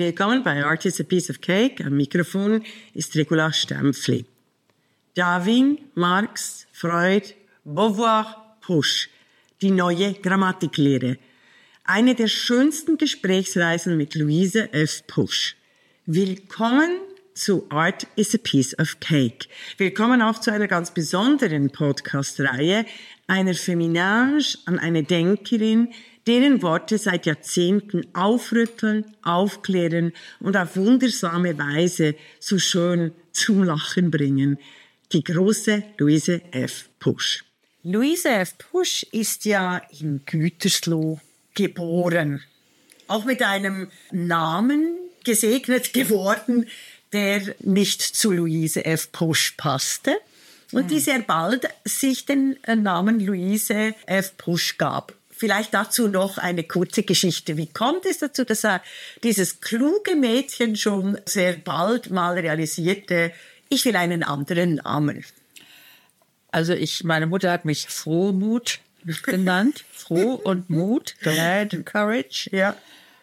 Willkommen bei Art is a Piece of Cake. Am Mikrofon ist Regula Stempfli. Darwin, Marx, Freud, Beauvoir, Pusch. Die neue Grammatiklehre. Eine der schönsten Gesprächsreisen mit Louise F. Pusch. Willkommen zu Art is a Piece of Cake. Willkommen auch zu einer ganz besonderen Podcast-Reihe, einer Feminage an eine Denkerin, deren Worte seit Jahrzehnten aufrütteln, aufklären und auf wundersame Weise so schön zum Lachen bringen. Die große Louise F. Pusch. Louise F. Pusch ist ja in Gütersloh geboren. Auch mit einem Namen gesegnet geworden, der nicht zu Louise F. Pusch passte und die sehr bald sich den Namen Louise F. Pusch gab. Vielleicht dazu noch eine kurze Geschichte. Wie kommt es dazu, dass dieses kluge Mädchen schon sehr bald mal realisierte, ich will einen anderen Namen? Also meine Mutter hat mich Frohmut genannt. Froh und Mut, Glad and Courage. Ja.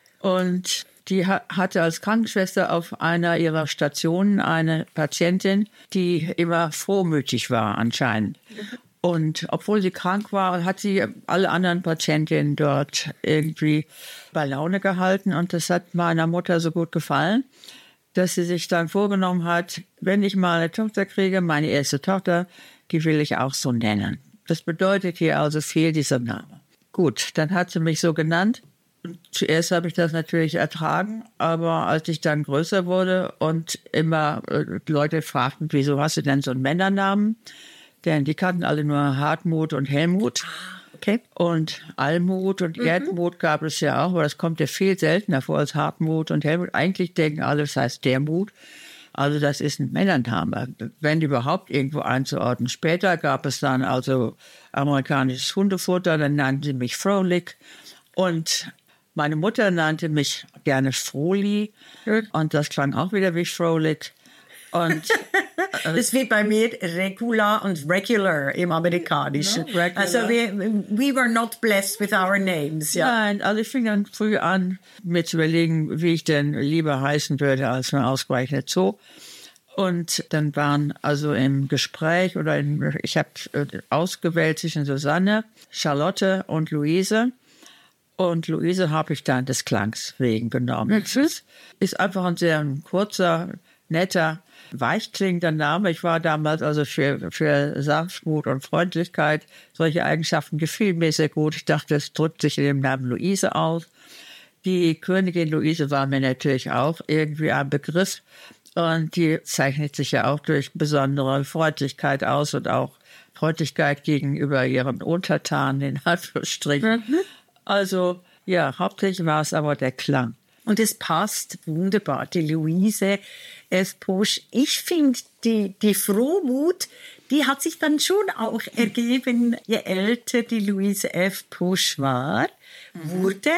Und die hatte als Krankenschwester auf einer ihrer Stationen eine Patientin, die immer frohmütig war anscheinend. Und obwohl sie krank war, hat sie alle anderen Patientinnen dort irgendwie bei Laune gehalten. Und das hat meiner Mutter so gut gefallen, dass sie sich dann vorgenommen hat, wenn ich mal eine Tochter kriege, meine erste Tochter, die will ich auch so nennen. Das bedeutet hier also viel, dieser Name. Gut, dann hat sie mich so genannt. Zuerst habe ich das natürlich ertragen, aber als ich dann größer wurde und immer Leute fragten, wieso hast du denn so einen Männernamen? Denn die kannten alle nur Hartmut und Helmut. Okay. Und Almut und Erdmut gab es ja auch, aber das kommt ja viel seltener vor als Hartmut und Helmut. Eigentlich denken alle, das heißt der Mut. Also das ist ein Männername, wenn überhaupt irgendwo einzuordnen. Später gab es dann also amerikanisches Hundefutter, dann nannten sie mich Frohlich. Und meine Mutter nannte mich gerne Frohli. Und das klang auch wieder wie Frohlich. Und das ist wie bei mir Regula und Regular im Amerikanischen. No, regular. Also we were not blessed with our names. Ja. Nein, also ich fing dann früh an, mir zu überlegen, wie ich denn lieber heißen würde als nur ausgerechnet so. Und dann waren also im Gespräch ich habe ausgewählt zwischen Susanne, Charlotte und Luise. Und Luise habe ich dann des Klangs wegen genommen. Tschüss. Ist einfach ein sehr kurzer, netter, weichklingender Name. Ich war damals also für Sanftmut und Freundlichkeit. Solche Eigenschaften gefielen mir sehr gut. Ich dachte, es drückt sich in dem Namen Luise aus. Die Königin Luise war mir natürlich auch irgendwie ein Begriff. Und die zeichnet sich ja auch durch besondere Freundlichkeit aus und auch Freundlichkeit gegenüber ihren Untertanen, in Anführungsstrichen. Also, ja, hauptsächlich war es aber der Klang. Und es passt wunderbar, die Louise F. Pusch. Ich finde, die Frohmut, die hat sich dann schon auch ergeben, je älter die Louise F. Pusch wurde,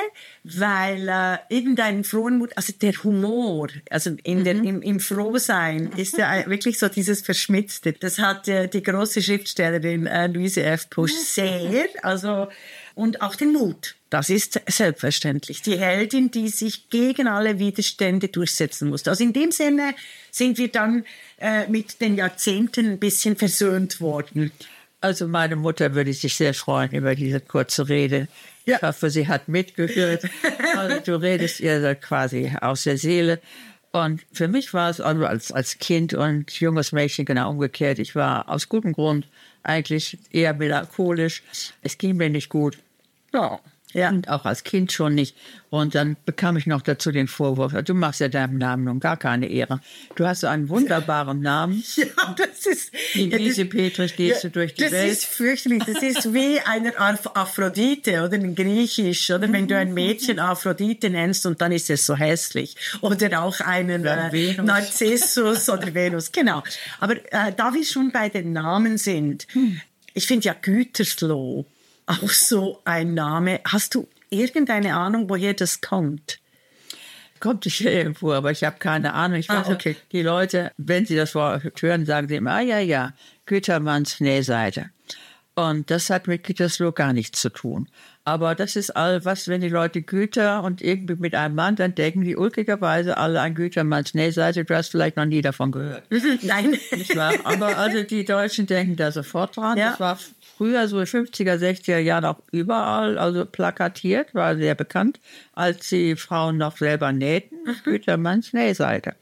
weil irgendein Frohmut, also der Humor, also im Frohsein ist ja wirklich so dieses Verschmitzte. Das hat die große Schriftstellerin Louise F. Pusch sehr, also, und auch den Mut. Das ist selbstverständlich. Die Heldin, die sich gegen alle Widerstände durchsetzen musste. Also in dem Sinne sind wir dann mit den Jahrzehnten ein bisschen versöhnt worden. Also meine Mutter würde sich sehr freuen über diese kurze Rede. Ja. Ich hoffe, sie hat mitgehört. Also du redest ihr da quasi aus der Seele. Und für mich war es also als Kind und junges Mädchen genau umgekehrt. Ich war aus gutem Grund eigentlich eher melancholisch. Es ging mir nicht gut. Ja. Ja. Und auch als Kind schon nicht. Und dann bekam ich noch dazu den Vorwurf, du machst ja deinem Namen nun gar keine Ehre. Du hast so einen wunderbaren Namen. Ja, das ist... Wie Lise Petrich gehst du durch die Welt. Das ist fürchterlich. Das ist wie eine Aphrodite oder in Griechisch. Oder wenn du ein Mädchen Aphrodite nennst und dann ist es so hässlich. Oder auch einen Narzissus oder Venus. Genau. Aber da wir schon bei den Namen sind, ich finde ja Gütersloh auch so ein Name. Hast du irgendeine Ahnung, woher das kommt? Kommt sicher irgendwo, aber ich habe keine Ahnung. Ich weiß, okay. Die Leute, wenn sie das Wort hören, sagen sie immer, ja, Gütermanns Nähseite. Und das hat mit Gütersloh gar nichts zu tun. Aber das ist all was, wenn die Leute Güter und irgendwie mit einem Mann, dann denken die ulkigerweise alle an Gütermanns Nähseite. Du hast vielleicht noch nie davon gehört. Nein. Nicht wahr? Aber also die Deutschen denken da sofort dran. Ja. Das war früher so in 50er, 60er Jahren auch überall, also plakatiert, war sehr bekannt, als die Frauen noch selber nähten. Gütermanns Nähseite.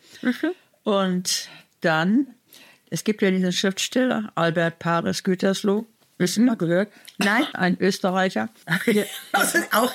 Und dann, es gibt ja diesen Schriftsteller, Albert Paris Gütersloh. Wissen mal gehört? Nein, ein Österreicher. Also auch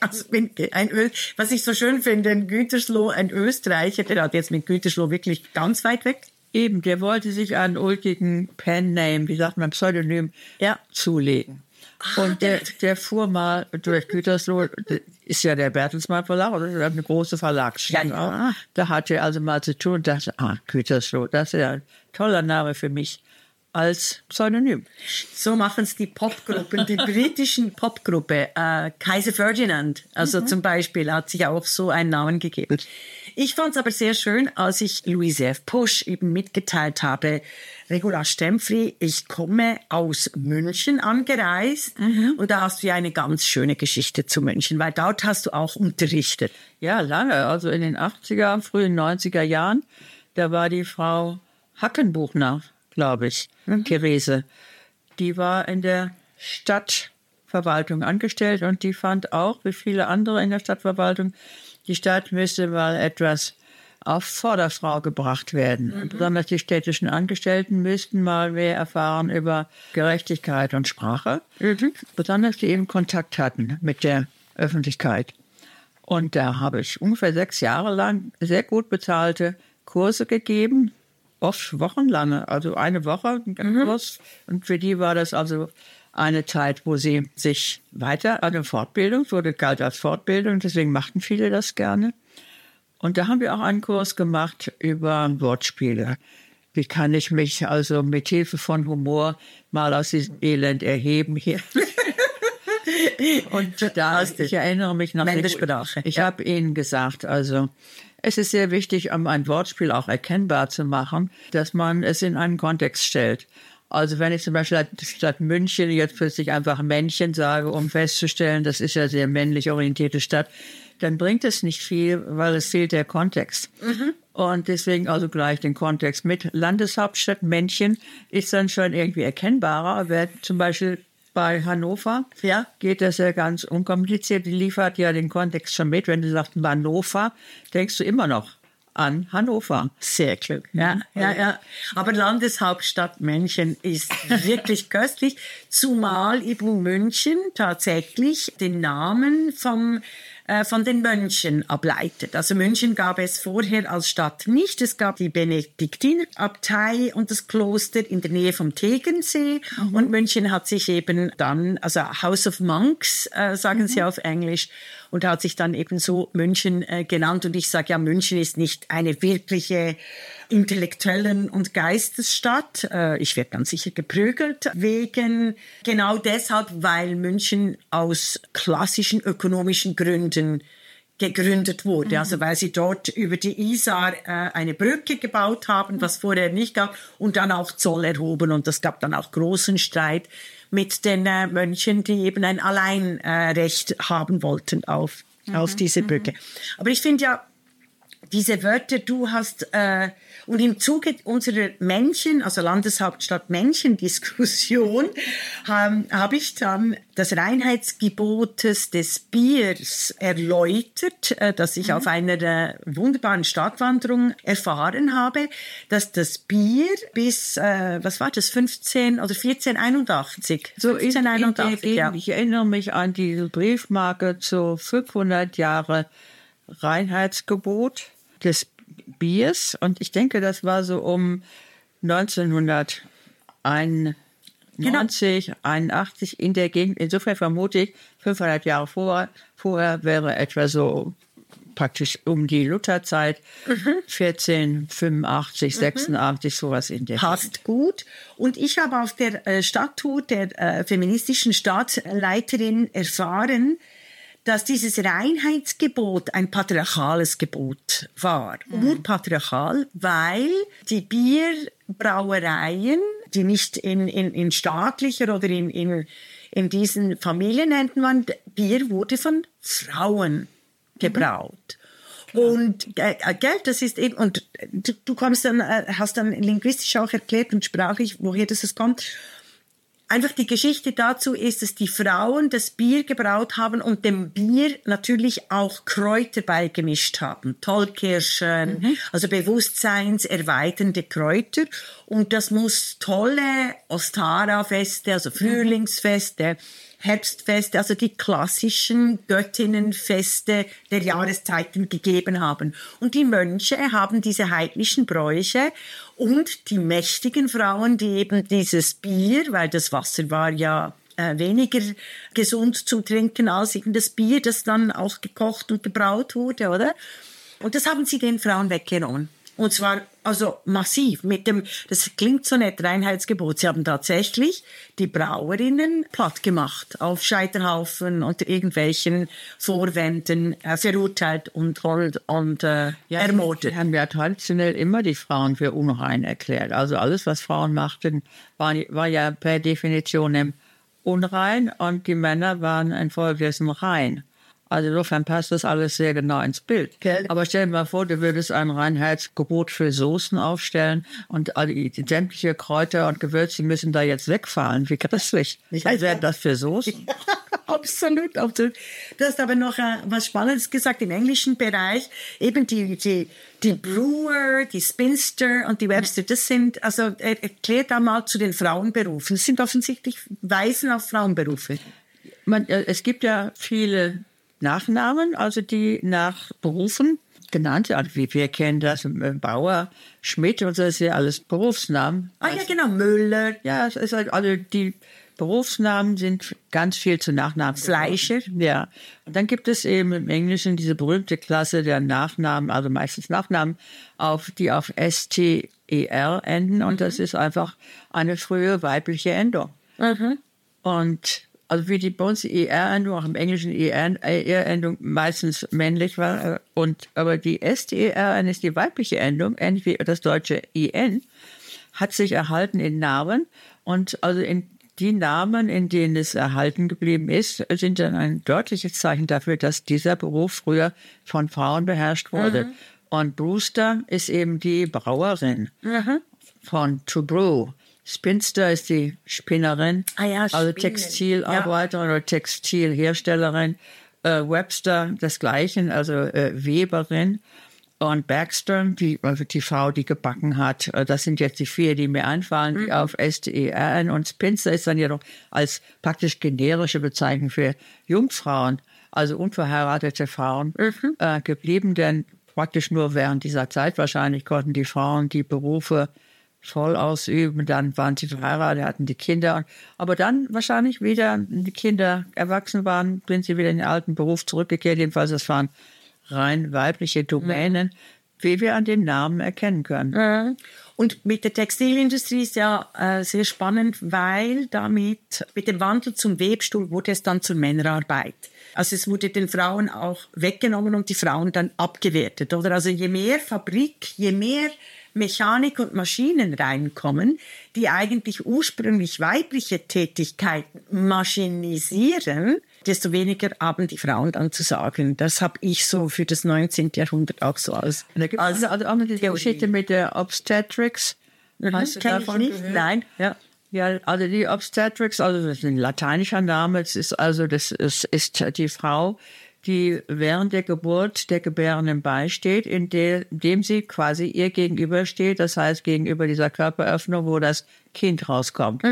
was ich so schön finde, ein Gütersloh, ein Österreicher, der hat jetzt mit Gütersloh wirklich ganz weit weg. Eben, der wollte sich einen ulkigen Pen-Name, wie sagt man, Pseudonym, zulegen. Und der fuhr mal durch Gütersloh, ist ja der Bertelsmann Verlag, oder eine große Verlagsstadt. Ja. Da hatte er also mal zu tun und dachte, Gütersloh, das ist ja ein toller Name für mich als Pseudonym. So machen es die Popgruppen, die britischen Popgruppe, Kaiser Ferdinand, also zum Beispiel, hat sich auch so einen Namen gegeben. Ich fand es aber sehr schön, als ich Louise F. Pusch eben mitgeteilt habe, Regula Stempfli, ich komme aus München angereist und da hast du ja eine ganz schöne Geschichte zu München, weil dort hast du auch unterrichtet. Ja, lange, also in den 80er, frühen 90er Jahren, da war die Frau Hackenbuchner, glaube ich, Therese, die war in der Stadtverwaltung angestellt und die fand auch, wie viele andere in der Stadtverwaltung, die Stadt müsste mal etwas auf Vorderfrau gebracht werden. Besonders die städtischen Angestellten müssten mal mehr erfahren über Gerechtigkeit und Sprache. Besonders die eben Kontakt hatten mit der Öffentlichkeit. Und da habe ich ungefähr 6 Jahre lang sehr gut bezahlte Kurse gegeben, oft wochenlange, also eine Woche Kurs. Und für die war das also eine Zeit, wo sie sich weiter, eine Fortbildung, galt als Fortbildung, deswegen machten viele das gerne. Und da haben wir auch einen Kurs gemacht über Wortspiele. Wie kann ich mich also mit Hilfe von Humor mal aus diesem Elend erheben hier? Und da, ich erinnere mich noch, ich habe Ihnen gesagt, also es ist sehr wichtig, um ein Wortspiel auch erkennbar zu machen, dass man es in einen Kontext stellt. Also wenn ich zum Beispiel statt München jetzt plötzlich einfach Männchen sage, um festzustellen, das ist ja sehr männlich orientierte Stadt, dann bringt es nicht viel, weil es fehlt der Kontext. Und deswegen also gleich den Kontext mit. Landeshauptstadt Männchen ist dann schon irgendwie erkennbarer. Wer zum Beispiel bei Hannover geht das ja ganz unkompliziert. Die liefert ja den Kontext schon mit. Wenn du sagst Hannover, denkst du immer noch an Hannover. Sehr klug. Ja. Aber Landeshauptstadt München ist wirklich köstlich, zumal eben München tatsächlich den Namen von den Mönchen ableitet. Also München gab es vorher als Stadt nicht. Es gab die Benediktinerabtei und das Kloster in der Nähe vom Tegensee. Und München hat sich eben dann, also House of Monks, sagen sie auf Englisch, und hat sich dann eben so München genannt. Und ich sage ja, München ist nicht eine wirkliche Intellektuellen- und Geistesstadt. Ich werde ganz sicher geprügelt wegen genau deshalb, weil München aus klassischen ökonomischen Gründen gegründet wurde. Also weil sie dort über die Isar eine Brücke gebaut haben, was vorher nicht gab, und dann auch Zoll erhoben. Und es gab dann auch großen Streit mit den Mönchen, die eben ein Alleinrecht haben wollten auf diese Brücke. Aber ich finde ja, diese Wörter, du hast, und im Zuge unserer also Landeshauptstadt Männchen-Diskussion, habe ich dann das Reinheitsgebot des Biers erläutert, das ich auf einer wunderbaren Stadtwanderung erfahren habe, dass das Bier bis, 1481? So 1481, ja. Ich erinnere mich an diese Briefmarke zu 500 Jahre Reinheitsgebot des Biers, und ich denke, das war so um 1991, 81 in der Gegend. Insofern vermute ich, 500 Jahre vorher wäre etwa so praktisch um die Lutherzeit, 1485, 86, sowas in der Passt gut. Und ich habe auf der Stadttour der feministischen Stadtleiterin erfahren, dass dieses Reinheitsgebot ein patriarchales Gebot war. Urpatriarchal, weil die Bierbrauereien die nicht in staatlicher oder in diesen Familien nennt man, Bier wurde von Frauen gebraut. Und Geld, das ist eben, und du kommst dann, hast dann linguistisch auch erklärt und sprachlich, woher das kommt. Einfach die Geschichte dazu ist, dass die Frauen das Bier gebraut haben und dem Bier natürlich auch Kräuter beigemischt haben. Tollkirschen, also bewusstseinserweiternde Kräuter. Und das muss tolle Ostara-Feste, also Frühlingsfeste, Herbstfeste, also die klassischen Göttinnenfeste der Jahreszeiten gegeben haben. Und die Mönche haben diese heidnischen Bräuche und die mächtigen Frauen, die eben dieses Bier, weil das Wasser war ja weniger gesund zum Trinken als eben das Bier, das dann auch gekocht und gebraut wurde, oder? Und das haben sie den Frauen weggenommen. Und zwar also massiv mit dem, das klingt so nett, Reinheitsgebot. Sie haben tatsächlich die Brauerinnen platt gemacht, auf Scheiterhaufen unter irgendwelchen Vorwänden verurteilt und ermordet. Wir haben ja traditionell immer die Frauen für unrein erklärt. Also alles, was Frauen machten, war ja per Definition unrein und die Männer waren infolgedessen rein. Also insofern passt das alles sehr genau ins Bild. Okay. Aber stell dir mal vor, du würdest ein Reinheitsgebot für Soßen aufstellen und all die sämtliche Kräuter und Gewürze müssen da jetzt wegfallen. Wie christlich. Was wäre das für Soßen? Absolut, absolut. Du hast aber noch was Spannendes gesagt im englischen Bereich. Eben die Brewer, die Spinster und die Webster, das sind, also erklärt da mal zu den Frauenberufen. Das sind offensichtlich Weisen auf Frauenberufe. Es gibt ja viele Nachnamen, also die nach Berufen genannt sind. Also wir kennen das, Bauer, Schmidt und so, das ist ja alles Berufsnamen. Ja, genau, Müller. Ja, es ist halt, also die Berufsnamen sind ganz viel zu Nachnamen. Fleischer. Ja. Und dann gibt es eben im Englischen diese berühmte Klasse der Nachnamen, also meistens Nachnamen, die auf S-T-E-R enden. Und das ist einfach eine frühe weibliche Endung. Und also wie bei uns die ER-Endung, auch im Englischen ER-Endung meistens männlich war. Aber die S-T-E-R ist die weibliche Endung, ähnlich wie das deutsche IN, hat sich erhalten in Namen. Und also in die Namen, in denen es erhalten geblieben ist, sind dann ein deutliches Zeichen dafür, dass dieser Beruf früher von Frauen beherrscht wurde. Und Brewster ist eben die Brauerin von to brew. Spinster ist die Spinnerin, also Textilarbeiterin oder Textilherstellerin. Webster das Gleiche, also Weberin. Und Baxter, also die Frau, die gebacken hat. Das sind jetzt die 4, die mir einfallen, die auf S-T-E-R-N. Und Spinster ist dann jedoch als praktisch generische Bezeichnung für Jungfrauen, also unverheiratete Frauen, geblieben. Denn praktisch nur während dieser Zeit wahrscheinlich konnten die Frauen die Berufe voll ausüben, dann waren sie verheiratet, hatten die Kinder. Aber dann wahrscheinlich wieder, die Kinder erwachsen waren, sind sie wieder in den alten Beruf zurückgekehrt. Jedenfalls, das waren rein weibliche Domänen, wie wir an den Namen erkennen können. Und mit der Textilindustrie ist ja sehr spannend, weil damit mit dem Wandel zum Webstuhl wurde es dann zur Männerarbeit. Also es wurde den Frauen auch weggenommen und die Frauen dann abgewertet, oder? Also je mehr Fabrik, je mehr Mechanik und Maschinen reinkommen, die eigentlich ursprünglich weibliche Tätigkeiten maschinisieren, desto weniger haben die Frauen dann zu sagen. Das habe ich so für das 19. Jahrhundert auch so als also auch noch die Geschichte mit der Obstetrics. Hast du davon gehört? Nein. Ja. Ja, also die Obstetrics, also das ist ein lateinischer Name, das ist die Frau, die während der Geburt der Gebärenden beisteht, indem sie quasi ihr gegenübersteht, das heißt gegenüber dieser Körperöffnung, wo das Kind rauskommt.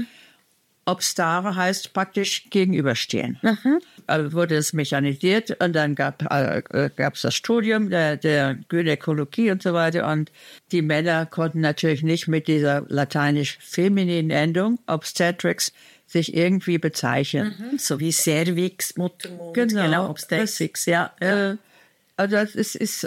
Obstare heißt praktisch gegenüberstehen. Also wurde es mechanisiert und dann gab es das Studium der Gynäkologie und so weiter und die Männer konnten natürlich nicht mit dieser lateinisch-femininen Endung Obstetrics sich irgendwie bezeichnen. So wie Cervix, Muttermund, genau Obstetrics, ja. Also das ist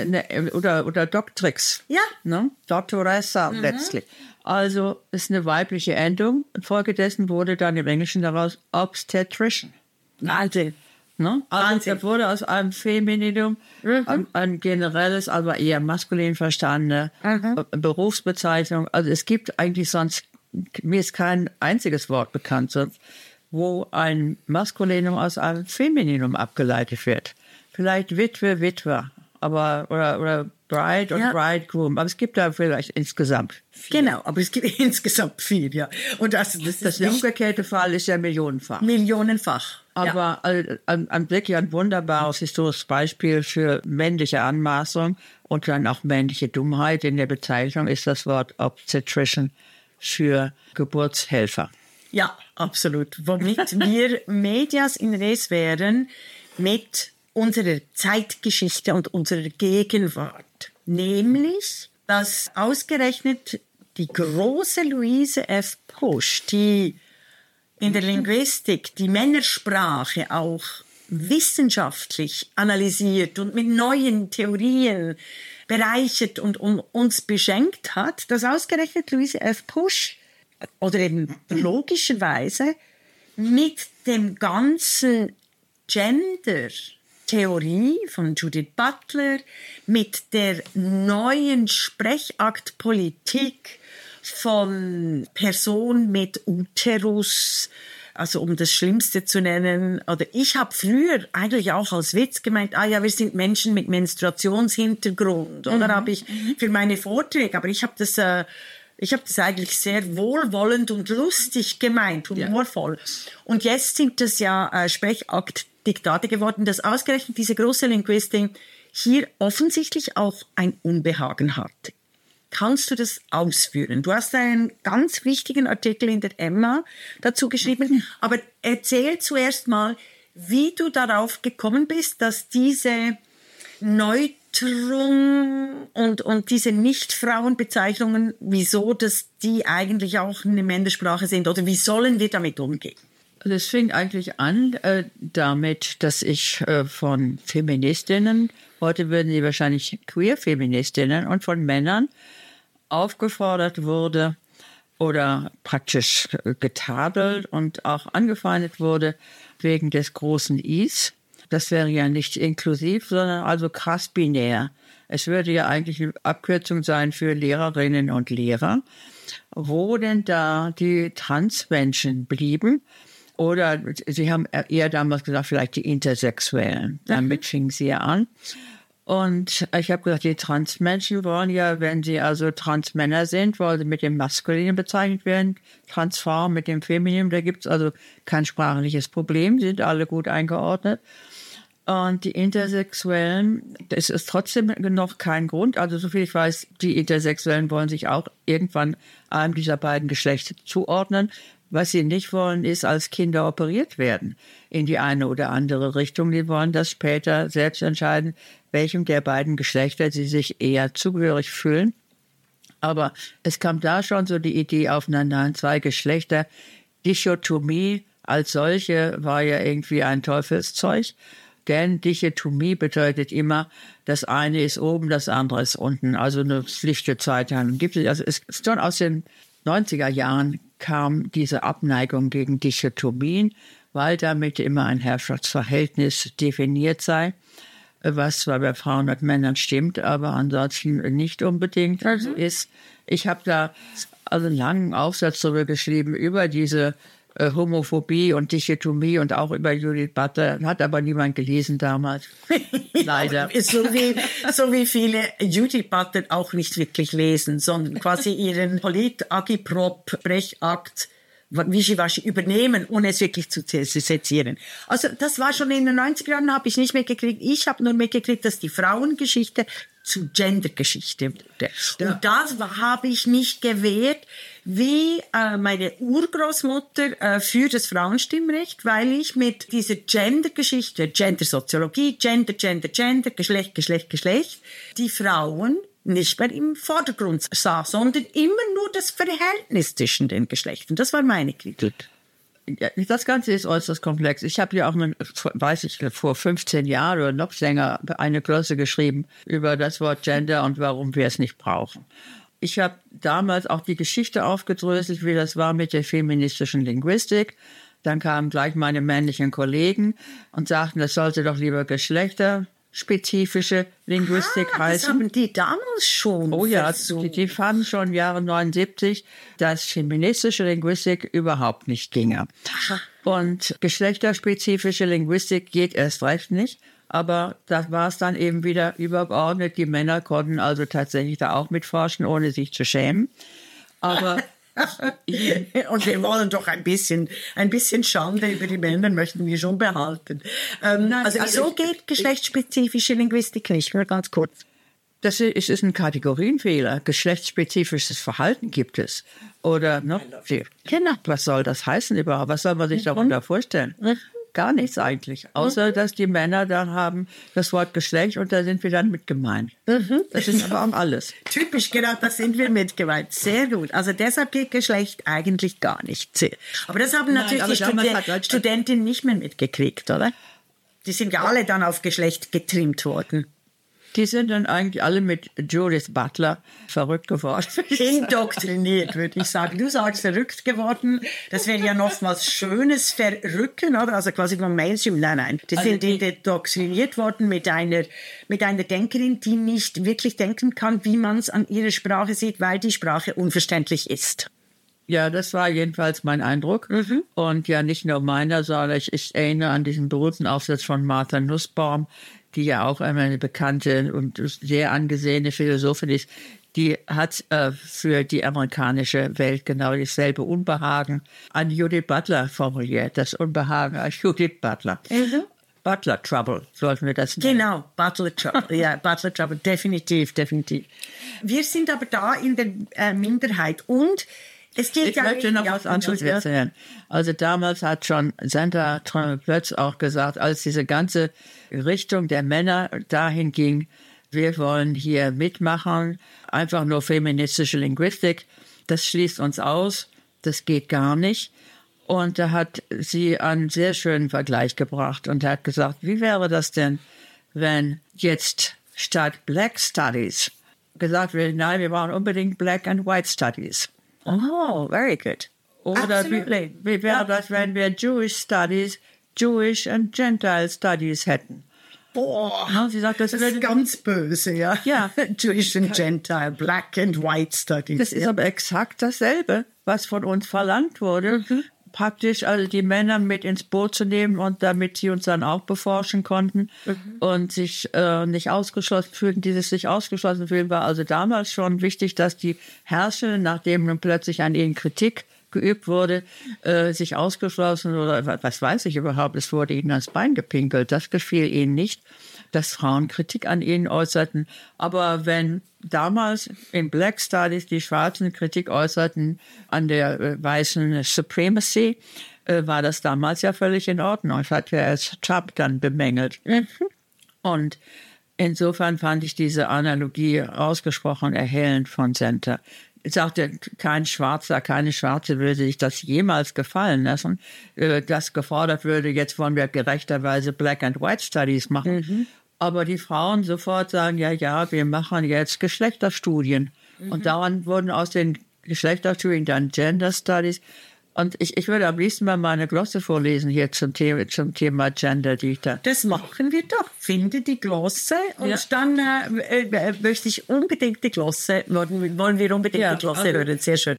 oder Doctrix, ja. Ne? Doctoressa letztlich. Also ist eine weibliche Endung. Infolgedessen wurde dann im Englischen daraus Obstetrician. Wahnsinn. Ne? Also er wurde aus einem Femininum ein generelles, aber eher maskulin verstandene Berufsbezeichnung. Also es gibt eigentlich sonst mir ist kein einziges Wort bekannt, wo ein Maskulinum aus einem Femininum abgeleitet wird. Vielleicht Witwe, Witwer, aber oder Bride und Bridegroom. Aber es gibt da vielleicht insgesamt 4. Genau, aber es gibt insgesamt 4, ja. Und das der umgekehrte Fall ist ja millionenfach. Millionenfach. Aber wirklich ein wunderbares historisches Beispiel für männliche Anmaßung und dann auch männliche Dummheit in der Bezeichnung ist das Wort Obstetrician für Geburtshelfer. Ja, absolut. Womit wir Medias in res wären mit unserer Zeitgeschichte und unserer Gegenwart. Nämlich, dass ausgerechnet die große Louise F. Pusch, die in der Linguistik die Männersprache auch wissenschaftlich analysiert und mit neuen Theorien bereichert und uns beschenkt hat, dass ausgerechnet Louise F. Pusch oder eben logischerweise mit dem ganzen Gender-Theorie von Judith Butler, mit der neuen Sprechaktpolitik von Person mit Uterus, also um das Schlimmste zu nennen. Oder ich habe früher eigentlich auch als Witz gemeint, wir sind Menschen mit Menstruationshintergrund. Oder habe ich für meine Vorträge, aber ich habe das eigentlich sehr wohlwollend und lustig gemeint, humorvoll. Und jetzt sind das ja Sprechaktdiktate geworden, dass ausgerechnet diese große Linguistin hier offensichtlich auch ein Unbehagen hat. Kannst du das ausführen? Du hast einen ganz wichtigen Artikel in der Emma dazu geschrieben, aber erzähl zuerst mal, wie du darauf gekommen bist, dass diese Neuterung und diese Nicht-Frauen-Bezeichnungen, wieso dass die eigentlich auch eine Männersprache sind oder wie sollen wir damit umgehen? Es fing eigentlich an damit, dass ich von Feministinnen, heute würden sie wahrscheinlich Queer-Feministinnen und von Männern aufgefordert wurde oder praktisch getadelt und auch angefeindet wurde wegen des großen Is. Das wäre ja nicht inklusiv, sondern also krass binär. Es würde ja eigentlich eine Abkürzung sein für Lehrerinnen und Lehrer, wo denn da die Transmenschen blieben. Oder sie haben eher damals gesagt, vielleicht die Intersexuellen. Damit fingen sie ja an. Und ich habe gesagt, die Transmenschen wollen ja, wenn sie also Transmänner sind, wollen sie mit dem Maskulinen bezeichnet werden, Transform mit dem Feminin. Da gibt es also kein sprachliches Problem, sind alle gut eingeordnet. Und die Intersexuellen, das ist trotzdem noch kein Grund. Also soviel ich weiß, die Intersexuellen wollen sich auch irgendwann einem dieser beiden Geschlechter zuordnen. Was sie nicht wollen, ist als Kinder operiert werden in die eine oder andere Richtung. Die wollen das später selbst entscheiden, welchem der beiden Geschlechter sie sich eher zugehörig fühlen. Aber es kam da schon so die Idee auf einer Zwei-Geschlechter-Dichotomie als solche war ja irgendwie ein Teufelszeug. Denn Dichotomie bedeutet immer, das eine ist oben, das andere ist unten. Also eine schlichte Zweiteilung gibt es. Also es ist schon aus den 90er Jahren kam diese Abneigung gegen Dichotomien, weil damit immer ein Herrschaftsverhältnis definiert sei, was zwar bei Frauen und Männern stimmt, aber ansonsten nicht unbedingt ist. Ich habe da also einen langen Aufsatz darüber geschrieben, über diese Homophobie und Dichotomie und auch über Judith Butler, hat aber niemand gelesen damals. Leider. so wie viele Judith Butler auch nicht wirklich lesen, sondern quasi ihren Polit-Agiprop-Brechakt wischiwaschi übernehmen, ohne es wirklich zu sezieren. Also das war schon in den 90er Jahren, habe ich nicht mitgekriegt. Ich habe nur mitgekriegt, dass die Frauengeschichte zu Gendergeschichte wurde. Ja. Und das habe ich nicht gewährt, wie meine Urgroßmutter für das Frauenstimmrecht, weil ich mit dieser Gendergeschichte, Gendersoziologie, Gender, Geschlecht, die Frauen nicht mehr im Vordergrund sah, sondern immer nur das Verhältnis zwischen den Geschlechtern. Das war meine Kritik. Ja, das Ganze ist äußerst komplex. Ich habe ja auch, vor 15 Jahren oder noch länger eine Glosse geschrieben über das Wort Gender und warum wir es nicht brauchen. Ich habe damals auch die Geschichte aufgedröselt, wie das war mit der feministischen Linguistik. Dann kamen gleich meine männlichen Kollegen und sagten, das sollte doch lieber geschlechtsspezifische Linguistik heißen. Das haben die damals schon. Oh ja, versucht. die fanden schon im Jahre 79, dass feministische Linguistik überhaupt nicht ginge. Und geschlechterspezifische Linguistik geht erst recht nicht. Aber da war es dann eben wieder übergeordnet. Die Männer konnten also tatsächlich da auch mitforschen, ohne sich zu schämen. Aber und wir wollen doch ein bisschen Schande über die Männer möchten wir schon behalten. Also wieso geht geschlechtsspezifische Linguistik nicht? Nur ganz kurz. das ist ein Kategorienfehler. Geschlechtsspezifisches Verhalten gibt es. Oder noch viel. Genau. Was soll das heißen überhaupt? Was soll man sich darunter vorstellen? Gar nichts eigentlich. Außer, dass die Männer dann haben das Wort Geschlecht und da sind wir dann mit gemeint. Das ist aber auch alles. Typisch, genau, das sind wir mit gemeint. Sehr gut. Also deshalb geht Geschlecht eigentlich gar nicht. Aber das haben natürlich die Studentinnen nicht mehr mitgekriegt, oder? Die sind ja alle dann auf Geschlecht getrimmt worden. Die sind dann eigentlich alle mit Judith Butler verrückt geworden. Indoktriniert, würde ich sagen. Du sagst verrückt geworden. Das wäre ja nochmals schönes Verrücken, oder? Also quasi vom Mainstream. Nein. Die sind indoktriniert worden mit einer Denkerin, die nicht wirklich denken kann, wie man es an ihrer Sprache sieht, weil die Sprache unverständlich ist. Ja, das war jedenfalls mein Eindruck. Und ja, nicht nur meiner, sondern ich erinnere an diesen berühmten Aufsatz von Martha Nussbaum, die ja auch eine bekannte und sehr angesehene Philosophin ist. Die hat für die amerikanische Welt genau dasselbe Unbehagen an Judith Butler formuliert. Das Unbehagen an Judith Butler. Butler Trouble, sollten wir das nennen. Genau, Butler Trouble. Ja, Butler Trouble, definitiv. Wir sind aber da in der Minderheit und es geht ich möchte noch was anderes erzählen. Also damals hat schon Sandra Trommel-Plötz auch gesagt, als diese ganze Richtung der Männer dahin ging, wir wollen hier mitmachen, einfach nur feministische Linguistik, das schließt uns aus, das geht gar nicht. Und da hat sie einen sehr schönen Vergleich gebracht und hat gesagt, wie wäre das denn, wenn jetzt statt Black Studies gesagt wird, nein, wir brauchen unbedingt Black and White Studies. Oh, very good. Oder wie wäre das, wenn wir Jewish Studies, Jewish and Gentile Studies hätten? Boah, ja, sie sagt, das ist ganz böse, ja. Ja. Jewish and Gentile, Black and White Studies. Das ist aber exakt dasselbe, was von uns verlangt wurde. Praktisch also die Männer mit ins Boot zu nehmen und damit sie uns dann auch beforschen konnten und sich nicht ausgeschlossen fühlten. Dieses sich ausgeschlossen fühlen war also damals schon wichtig, dass die Herrschenden, nachdem nun plötzlich an ihnen Kritik geübt wurde, sich ausgeschlossen oder was weiß ich überhaupt, es wurde ihnen ans Bein gepinkelt. Das gefiel ihnen nicht, dass Frauen Kritik an ihnen äußerten. Aber wenn damals in Black Studies die Schwarzen Kritik äußerten an der weißen Supremacy, war das damals ja völlig in Ordnung. Das hat ja erst Trump dann bemängelt. Und insofern fand ich diese Analogie ausgesprochen erhellend von Senter. Ich sagte, kein Schwarzer, keine Schwarze würde sich das jemals gefallen lassen, dass gefordert würde, jetzt wollen wir gerechterweise Black and White Studies machen. Aber die Frauen sofort sagen, ja, wir machen jetzt Geschlechterstudien. Und daran wurden aus den Geschlechterstudien dann Gender Studies. Und ich würde am liebsten mal meine Glosse vorlesen hier zum Thema Gender, die ich da... Das machen wir doch. Finde die Glosse und dann möchte ich unbedingt die Glosse, wollen wir unbedingt die Glosse hören. Sehr schön.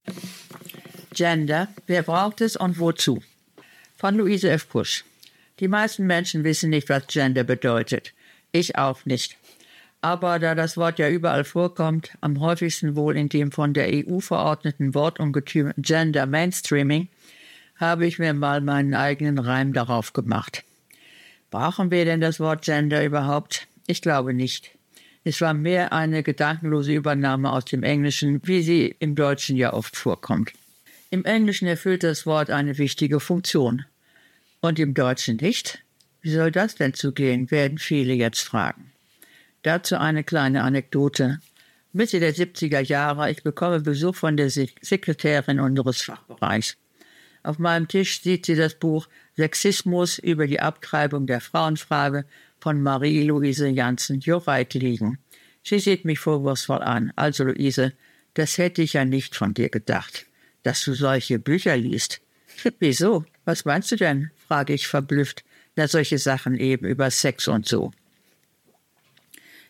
Gender, wer braucht es und wozu? Von Louise F. Pusch. Die meisten Menschen wissen nicht, was Gender bedeutet. Ich auch nicht. Aber da das Wort ja überall vorkommt, am häufigsten wohl in dem von der EU verordneten Wortungetüm Gender Mainstreaming, habe ich mir mal meinen eigenen Reim darauf gemacht. Brauchen wir denn das Wort Gender überhaupt? Ich glaube nicht. Es war mehr eine gedankenlose Übernahme aus dem Englischen, wie sie im Deutschen ja oft vorkommt. Im Englischen erfüllt das Wort eine wichtige Funktion. Und im Deutschen nicht? Wie soll das denn zugehen, werden viele jetzt fragen. Dazu eine kleine Anekdote. Mitte der 70er Jahre, ich bekomme Besuch von der Sekretärin unseres Fachbereichs. Auf meinem Tisch sieht sie das Buch Sexismus über die Abtreibung der Frauenfrage von Marie-Louise Jansen-Jureit liegen. Sie sieht mich vorwurfsvoll an. Also Luise, das hätte ich ja nicht von dir gedacht, dass du solche Bücher liest. Wieso? Was meinst du denn? Frage ich verblüfft. Na, solche Sachen eben über Sex und so.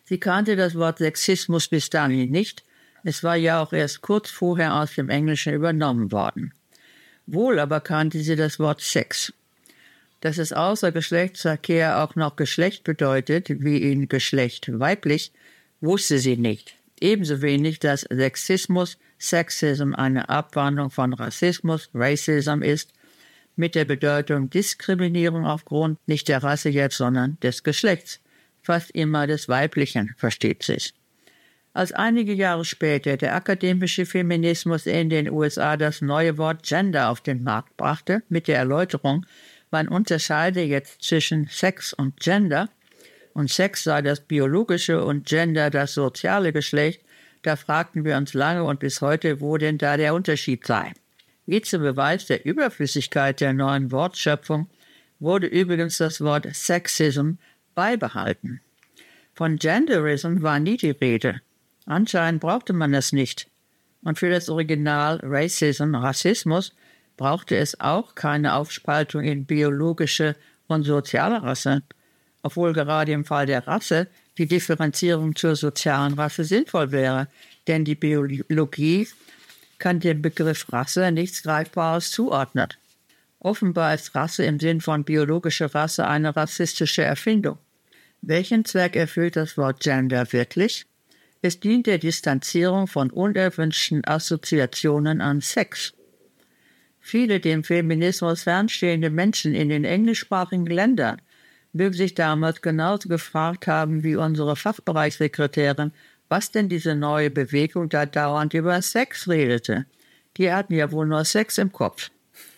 Sie kannte das Wort Sexismus bis dahin nicht. Es war ja auch erst kurz vorher aus dem Englischen übernommen worden. Wohl aber kannte sie das Wort Sex. Dass es außer Geschlechtsverkehr auch noch Geschlecht bedeutet, wie in Geschlecht weiblich, wusste sie nicht. Ebenso wenig, dass Sexismus, Sexism eine Abwandlung von Rassismus, Racism ist, mit der Bedeutung Diskriminierung aufgrund nicht der Rasse jetzt, sondern des Geschlechts. Fast immer des Weiblichen, versteht sich. Als einige Jahre später der akademische Feminismus in den USA das neue Wort Gender auf den Markt brachte, mit der Erläuterung, man unterscheide jetzt zwischen Sex und Gender, und Sex sei das biologische und Gender das soziale Geschlecht, da fragten wir uns lange und bis heute, wo denn da der Unterschied sei. Wie zum Beweis der Überflüssigkeit der neuen Wortschöpfung wurde übrigens das Wort Sexism beibehalten. Von Genderism war nie die Rede. Anscheinend brauchte man das nicht. Und für das Original Racism, Rassismus, brauchte es auch keine Aufspaltung in biologische und soziale Rasse, obwohl gerade im Fall der Rasse die Differenzierung zur sozialen Rasse sinnvoll wäre, denn die Biologie kann dem Begriff Rasse nichts Greifbares zuordnen. Offenbar ist Rasse im Sinn von biologischer Rasse eine rassistische Erfindung. Welchen Zweck erfüllt das Wort Gender wirklich? Es dient der Distanzierung von unerwünschten Assoziationen an Sex. Viele dem Feminismus fernstehende Menschen in den englischsprachigen Ländern mögen sich damals genauso gefragt haben wie unsere Fachbereichssekretärin, was denn diese neue Bewegung da dauernd über Sex redete. Die hatten ja wohl nur Sex im Kopf.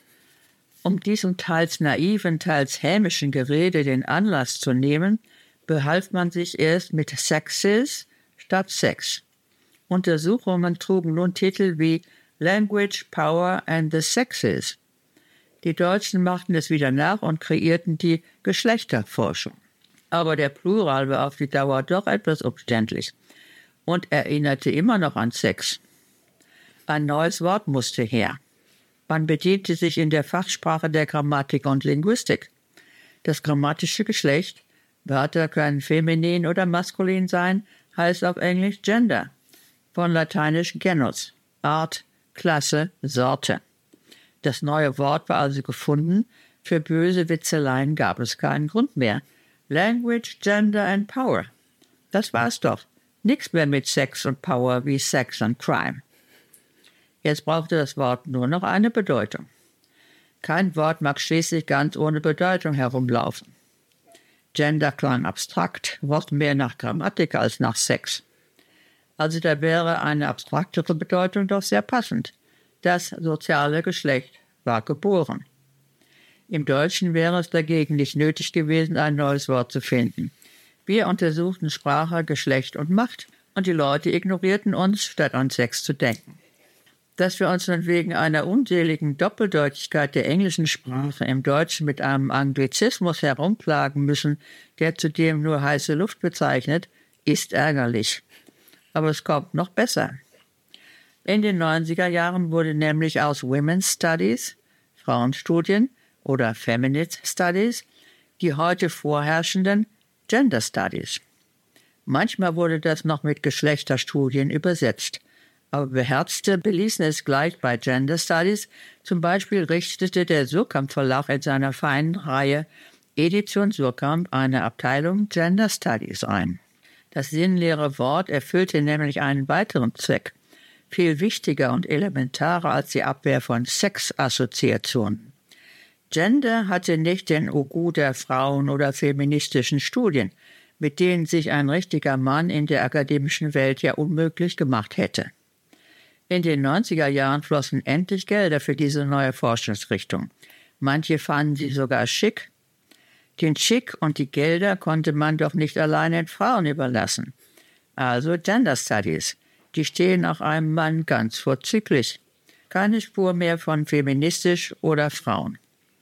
Um diesem teils naiven, teils hämischen Gerede den Anlass zu nehmen, behalf man sich erst mit Sexes statt Sex. Untersuchungen trugen nun Titel wie Language, Power and the Sexes. Die Deutschen machten es wieder nach und kreierten die Geschlechterforschung. Aber der Plural war auf die Dauer doch etwas umständlich und erinnerte immer noch an Sex. Ein neues Wort musste her. Man bediente sich in der Fachsprache der Grammatik und Linguistik. Das grammatische Geschlecht, Wörter können feminin oder maskulin sein, heißt auf Englisch Gender, von lateinisch Genus, Art, Klasse, Sorte. Das neue Wort war also gefunden, für böse Witzeleien gab es keinen Grund mehr. Language, Gender and Power. Das war's doch. Nichts mehr mit Sex und Power wie Sex und Crime. Jetzt brauchte das Wort nur noch eine Bedeutung. Kein Wort mag schließlich ganz ohne Bedeutung herumlaufen. Gender klang abstrakt, Wort mehr nach Grammatik als nach Sex. Also da wäre eine abstraktere Bedeutung doch sehr passend. Das soziale Geschlecht war geboren. Im Deutschen wäre es dagegen nicht nötig gewesen, ein neues Wort zu finden. Wir untersuchten Sprache, Geschlecht und Macht und die Leute ignorierten uns, statt an Sex zu denken. Dass wir uns nun wegen einer unseligen Doppeldeutigkeit der englischen Sprache im Deutschen mit einem Anglizismus herumplagen müssen, der zudem nur heiße Luft bezeichnet, ist ärgerlich. Aber es kommt noch besser. In den 90er Jahren wurde nämlich aus Women's Studies, Frauenstudien oder Feminist Studies, die heute vorherrschenden Gender Studies. Manchmal wurde das noch mit Geschlechterstudien übersetzt. Aber Beherzte beließen es gleich bei Gender Studies. Zum Beispiel richtete der Suhrkamp Verlag in seiner feinen Reihe Edition Suhrkamp eine Abteilung Gender Studies ein. Das sinnleere Wort erfüllte nämlich einen weiteren Zweck, viel wichtiger und elementarer als die Abwehr von Sexassoziationen. Gender hatte nicht den Ugu der Frauen oder feministischen Studien, mit denen sich ein richtiger Mann in der akademischen Welt ja unmöglich gemacht hätte. In den 90er Jahren flossen endlich Gelder für diese neue Forschungsrichtung. Manche fanden sie sogar schick. Den Schick und die Gelder konnte man doch nicht allein den Frauen überlassen. Also Gender Studies, die stehen auch einem Mann ganz vorzüglich. Keine Spur mehr von feministisch oder Frauen.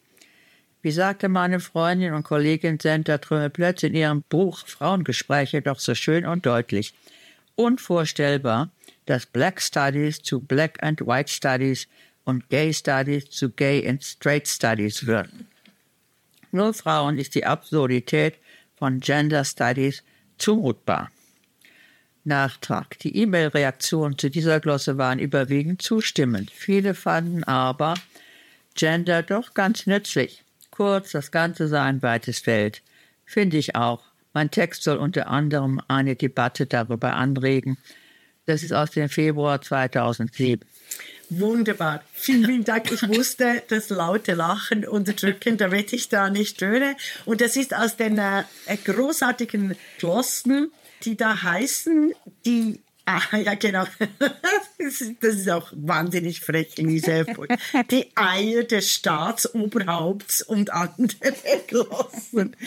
Wie sagte meine Freundin und Kollegin Senta Trümel-Plötz in ihrem Buch Frauengespräche doch so schön und deutlich: Unvorstellbar, dass Black Studies zu Black and White Studies und Gay Studies zu Gay and Straight Studies würden. Nur Frauen ist die Absurdität von Gender Studies zumutbar. Nachtrag. Die E-Mail-Reaktionen zu dieser Glosse waren überwiegend zustimmend. Viele fanden aber Gender doch ganz nützlich. Kurz, das Ganze sei ein weites Feld. Finde ich auch. Mein Text soll unter anderem eine Debatte darüber anregen. Das ist aus dem Februar 2007. Wunderbar. Vielen, vielen Dank. Ich musste das laute Lachen unterdrücken, damit ich da nicht störe. Und das ist aus den großartigen Glossen, die da heißen, die... ja, genau. Das ist auch wahnsinnig frech, Lisa. Die Eier des Staatsoberhaupts und andere Glossen.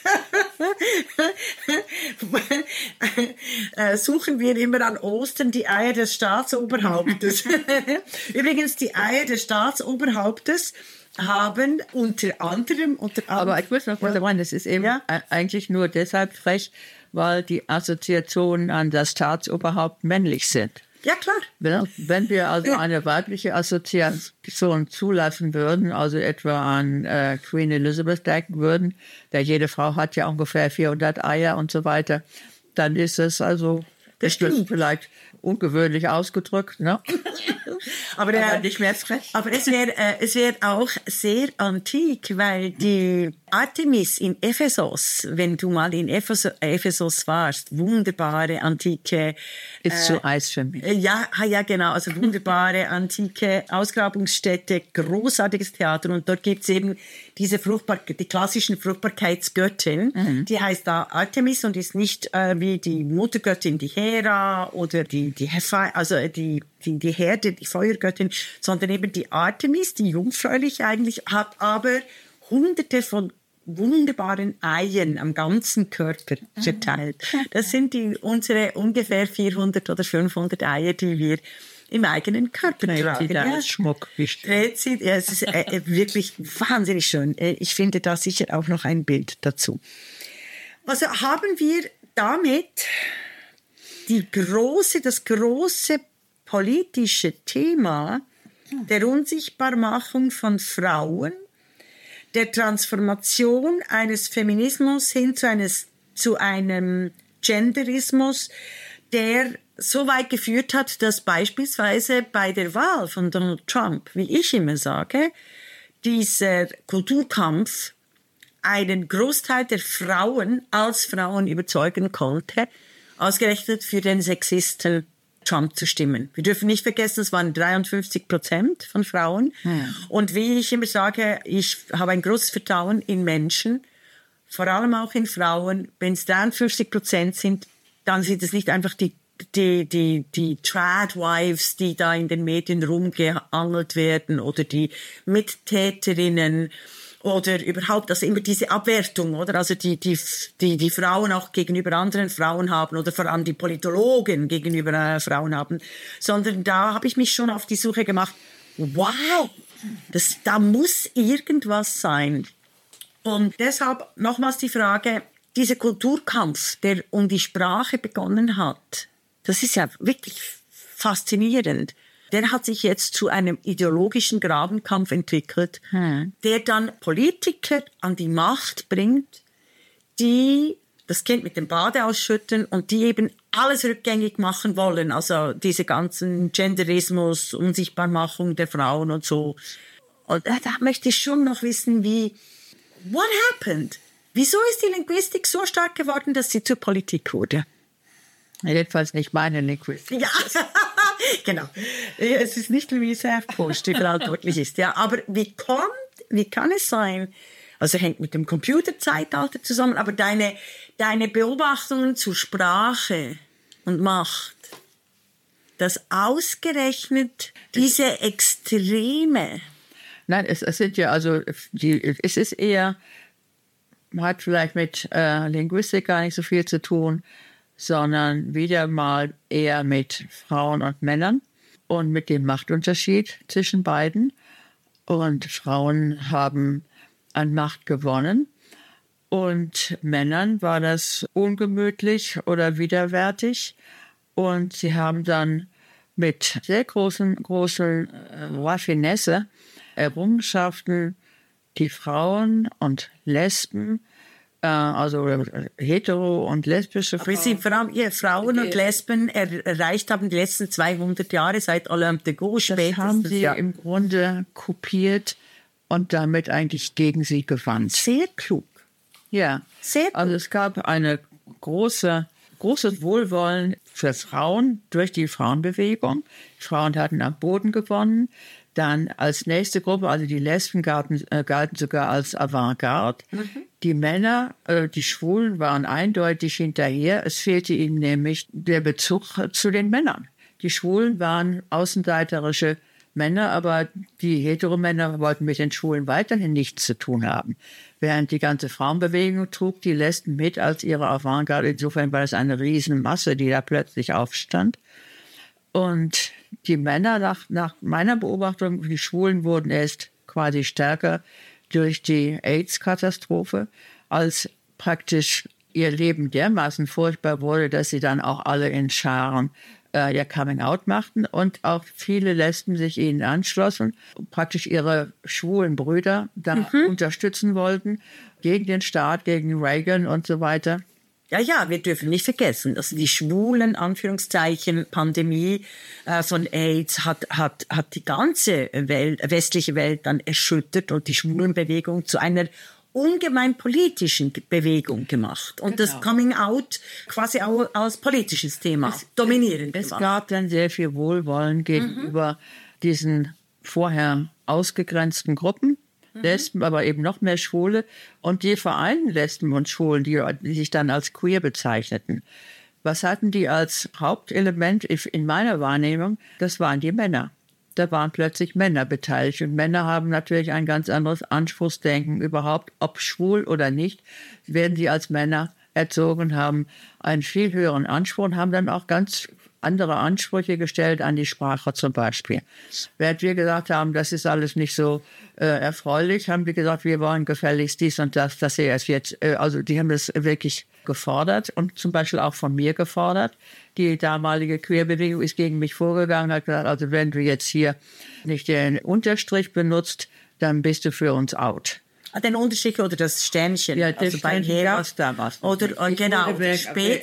Suchen wir immer an Ostern die Eier des Staatsoberhauptes. Übrigens, die Eier des Staatsoberhauptes haben unter anderem... Aber ich muss noch kurz rein, das ist eben eigentlich nur deshalb frech, weil die Assoziationen an das Staatsoberhaupt männlich sind. Ja, klar. Wenn wir also eine weibliche Assoziation zulassen würden, also etwa an Queen Elizabeth denken würden, der jede Frau hat ja ungefähr 400 Eier und so weiter, dann ist es also, das ist vielleicht ungewöhnlich ausgedrückt, ne? aber nicht mehr frech. Aber es wäre auch sehr antik, weil die Artemis in Ephesos, wenn du mal in Ephesos warst, wunderbare antike... Ist zu Eis für mich. Ja, genau, also wunderbare antike Ausgrabungsstätte, großartiges Theater und dort gibt's eben die klassischen Fruchtbarkeitsgöttin, die heißt da Artemis und ist nicht wie die Muttergöttin, die Hera oder die Herde, die Feuergöttin, sondern eben die Artemis, die jungfräulich eigentlich, hat aber hunderte von wunderbaren Eiern am ganzen Körper verteilt. Das sind unsere ungefähr 400 oder 500 Eier, die wir im eigenen Körper tragen. Die da als Schmuck es ist wirklich wahnsinnig schön. Ich finde da sicher auch noch ein Bild dazu. Also haben wir damit das große politische Thema der Unsichtbarmachung von Frauen, der Transformation eines Feminismus hin zu einem Genderismus, der so weit geführt hat, dass beispielsweise bei der Wahl von Donald Trump, wie ich immer sage, dieser Kulturkampf einen Großteil der Frauen als Frauen überzeugen konnte, ausgerechnet für den Sexisten Trump zu stimmen. Wir dürfen nicht vergessen, es waren 53% von Frauen. Und wie ich immer sage, ich habe ein großes Vertrauen in Menschen, vor allem auch in Frauen. Wenn es 53% sind, dann sind es nicht einfach die Tradwives, die da in den Medien rumgeangelt werden oder die Mittäterinnen oder überhaupt, also immer diese Abwertung, oder? Also die Frauen auch gegenüber anderen Frauen haben oder vor allem die Politologen gegenüber Frauen haben, sondern da habe ich mich schon auf die Suche gemacht, wow, da muss irgendwas sein. Und deshalb nochmals die Frage, dieser Kulturkampf, der um die Sprache begonnen hat, das ist ja wirklich faszinierend. Der hat sich jetzt zu einem ideologischen Grabenkampf entwickelt, der dann Politiker an die Macht bringt, die das Kind mit dem Bade ausschütten und die eben alles rückgängig machen wollen. Also diese ganzen Genderismus, Unsichtbarmachung der Frauen und so. Und da möchte ich schon noch wissen, what happened? Wieso ist die Linguistik so stark geworden, dass sie zur Politik wurde? Jedenfalls nicht meine Linguistik. Ja, genau. Es ist nicht Louise F. Bush, die verantwortlich ist. Ja, aber wie kann es sein? Also hängt mit dem Computerzeitalter zusammen, aber deine Beobachtungen zur Sprache und Macht, dass ausgerechnet diese Extreme. Nein, es sind ja also, es ist eher, hat vielleicht mit Linguistik gar nicht so viel zu tun, sondern wieder mal eher mit Frauen und Männern und mit dem Machtunterschied zwischen beiden. Und Frauen haben an Macht gewonnen und Männern war das ungemütlich oder widerwärtig. Und sie haben dann mit sehr großen Raffinesse Errungenschaften die Frauen und Lesben also hetero und lesbische Wir Frauen. sind vor allem Frauen und Lesben erreicht haben die letzten 200 Jahre seit Olympe de Gauche Das spätestens. haben sie im Grunde kopiert und damit eigentlich gegen sie gewandt. Sehr klug. Ja, Sehr klug. also es gab eine großes Wohlwollen für Frauen durch die Frauenbewegung. Die Frauen hatten am Boden gewonnen. Dann als nächste Gruppe, also die Lesben galten sogar als Avantgarde. Die Männer, die Schwulen waren eindeutig hinterher. Es fehlte ihnen nämlich der Bezug zu den Männern. Die Schwulen waren außenseiterische Männer, aber die Heteromänner wollten mit den Schwulen weiterhin nichts zu tun haben. Während die ganze Frauenbewegung trug die Lesben mit als ihre Avantgarde. Insofern war es eine Riesenmasse, die da plötzlich aufstand. Und die Männer, nach meiner Beobachtung, die Schwulen wurden erst quasi stärker durch die AIDS-Katastrophe, als praktisch ihr Leben dermaßen furchtbar wurde, dass sie dann auch alle in Scharen ihr Coming-out machten und auch viele Lesben sich ihnen anschlossen, praktisch ihre schwulen Brüder dann unterstützen wollten gegen den Staat, gegen Reagan und so weiter. Ja, wir dürfen nicht vergessen, also die schwulen, Anführungszeichen, Pandemie von AIDS hat die ganze westliche Welt dann erschüttert und die Schwulenbewegung zu einer ungemein politischen Bewegung gemacht. Und das Coming Out quasi auch als politisches Thema dominierend Es gemacht. gab dann sehr viel Wohlwollen gegenüber diesen vorher ausgegrenzten Gruppen. Lesben, aber eben noch mehr Schwule und die vereinten Lesben und Schwulen, die sich dann als queer bezeichneten. Was hatten die als Hauptelement in meiner Wahrnehmung? Das waren die Männer. Da waren plötzlich Männer beteiligt und Männer haben natürlich ein ganz anderes Anspruchsdenken überhaupt, ob schwul oder nicht, werden sie als Männer erzogen, haben einen viel höheren Anspruch und haben dann auch ganz andere Ansprüche gestellt an die Sprache zum Beispiel. Während wir gesagt haben, das ist alles nicht so erfreulich, haben wir gesagt, wir wollen gefälligst dies und das, dass sie es jetzt, also die haben das wirklich gefordert und zum Beispiel auch von mir gefordert. Die damalige Queerbewegung ist gegen mich vorgegangen und hat gesagt, also wenn du jetzt hier nicht den Unterstrich benutzt, dann bist du für uns out. Den Unterstrich oder das Sternchen. Ja, das also bei Sternchen, Hera. was da was. Oder, genau, das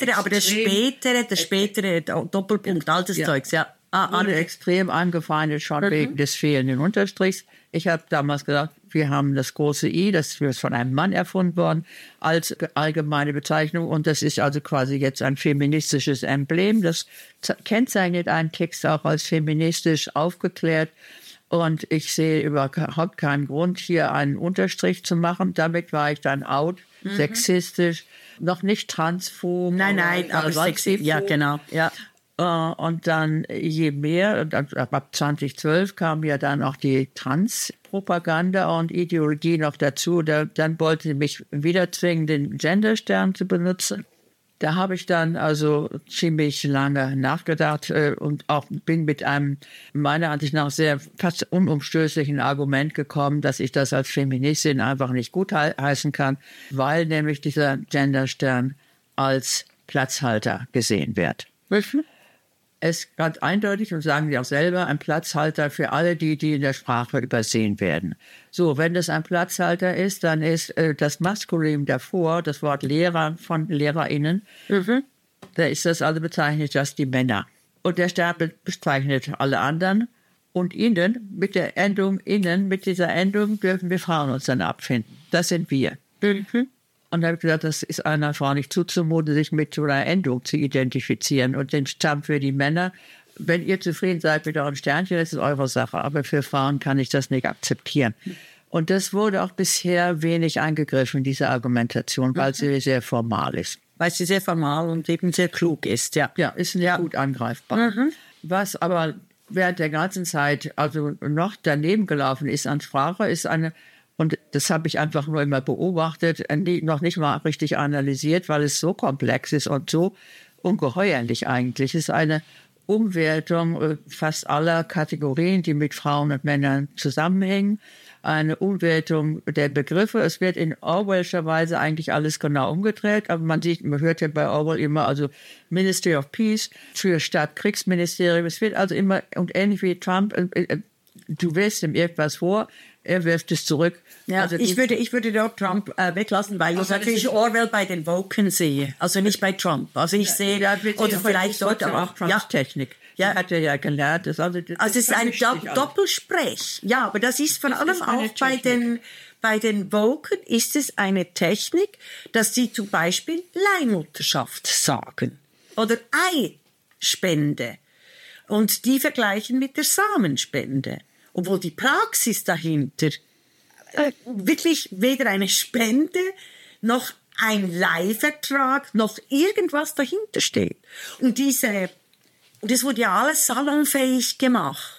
spätere Doppelpunkt, altes Zeugs, ja. Alle extrem angefeindet schon wegen des fehlenden Unterstrichs. Ich habe damals gesagt, wir haben das große I, das ist von einem Mann erfunden worden, als allgemeine Bezeichnung. Und das ist also quasi jetzt ein feministisches Emblem. Das kennzeichnet einen Text auch als feministisch aufgeklärt. Und ich sehe überhaupt keinen Grund, hier einen Unterstrich zu machen. Damit war ich dann out, sexistisch, noch nicht transphob. Nein, aber sexistisch. Ja, genau, ja. Und dann je mehr, ab 2012 kam ja dann auch die Transpropaganda und Ideologie noch dazu. Dann wollte sie mich wieder zwingen, den Genderstern zu benutzen. Da habe ich dann also ziemlich lange nachgedacht und auch bin mit einem meiner Ansicht nach sehr fast unumstößlichen Argument gekommen, dass ich das als Feministin einfach nicht gutheißen kann, weil nämlich dieser Genderstern als Platzhalter gesehen wird. Es ist ganz eindeutig, und sagen Sie auch selber, ein Platzhalter für alle, die in der Sprache übersehen werden. So, wenn das ein Platzhalter ist, dann ist das Maskulinum davor, das Wort Lehrer von LehrerInnen, da ist das also bezeichnet, dass die Männer. Und der Stern bezeichnet alle anderen. Und innen, mit der Endung innen, mit dieser Endung dürfen wir Frauen uns dann abfinden. Das sind wir. Und da habe ich gesagt, das ist einer Frau nicht zuzumuten, sich mit so einer Endung zu identifizieren. Und den Stamm für die Männer, wenn ihr zufrieden seid mit eurem Sternchen, das ist eure Sache. Aber für Frauen kann ich das nicht akzeptieren. Und das wurde auch bisher wenig eingegriffen, diese Argumentation, weil sie sehr formal ist. Weil sie sehr formal und eben sehr klug ist, ja. Ja, ist nicht gut angreifbar. Was aber während der ganzen Zeit also noch daneben gelaufen ist an Sprache, ist eine... Und das habe ich einfach nur immer beobachtet, noch nicht mal richtig analysiert, weil es so komplex ist und so ungeheuerlich eigentlich. Es ist eine Umwertung fast aller Kategorien, die mit Frauen und Männern zusammenhängen. Eine Umwertung der Begriffe. Es wird in Orwellscher Weise eigentlich alles genau umgedreht. Aber man hört ja bei Orwell immer, also Ministry of Peace für statt Kriegsministerium. Es wird also immer, und ähnlich wie Trump, du wirfst ihm irgendwas vor, er wirft es zurück. Ja, Also ich würde dort Trump weglassen, weil ich natürlich Orwell bei den Woken sehe, also nicht bei Trump. Also ich sehe, oder vielleicht dort auch Trumps Technik. Ja. Hat er ja gelernt. Das ist ein Doppelsprech. Ja, aber das ist vor allem auch bei den Woken ist es eine Technik, dass sie zum Beispiel Leihmutterschaft sagen oder Eispende und die vergleichen mit der Samenspende, obwohl die Praxis dahinter wirklich weder eine Spende noch ein Leihvertrag noch irgendwas dahinter steht. Und das wurde ja alles salonfähig gemacht.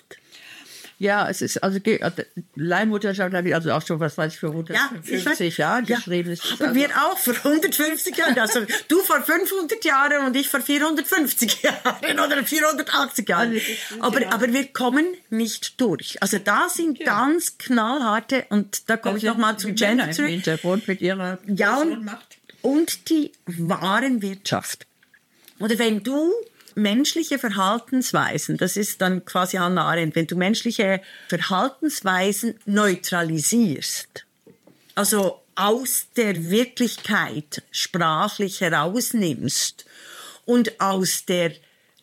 Ja, es ist, also Leihmutterschaft habe ich also auch schon, was weiß ich, für 150 Jahren geschrieben. Aber wir auch vor 150 Jahren. Also du vor 500 Jahren und ich vor 450 Jahren oder 480 Jahren. Aber wir kommen nicht durch. Also da sind ganz knallharte, und da komme ich nochmal zum Gender zurück. Hintergrund mit ihrer Macht. Und die Warenwirtschaft. Oder wenn du menschliche Verhaltensweisen, das ist dann quasi Hannah Arendt, wenn du menschliche Verhaltensweisen neutralisierst, also aus der Wirklichkeit sprachlich herausnimmst und aus der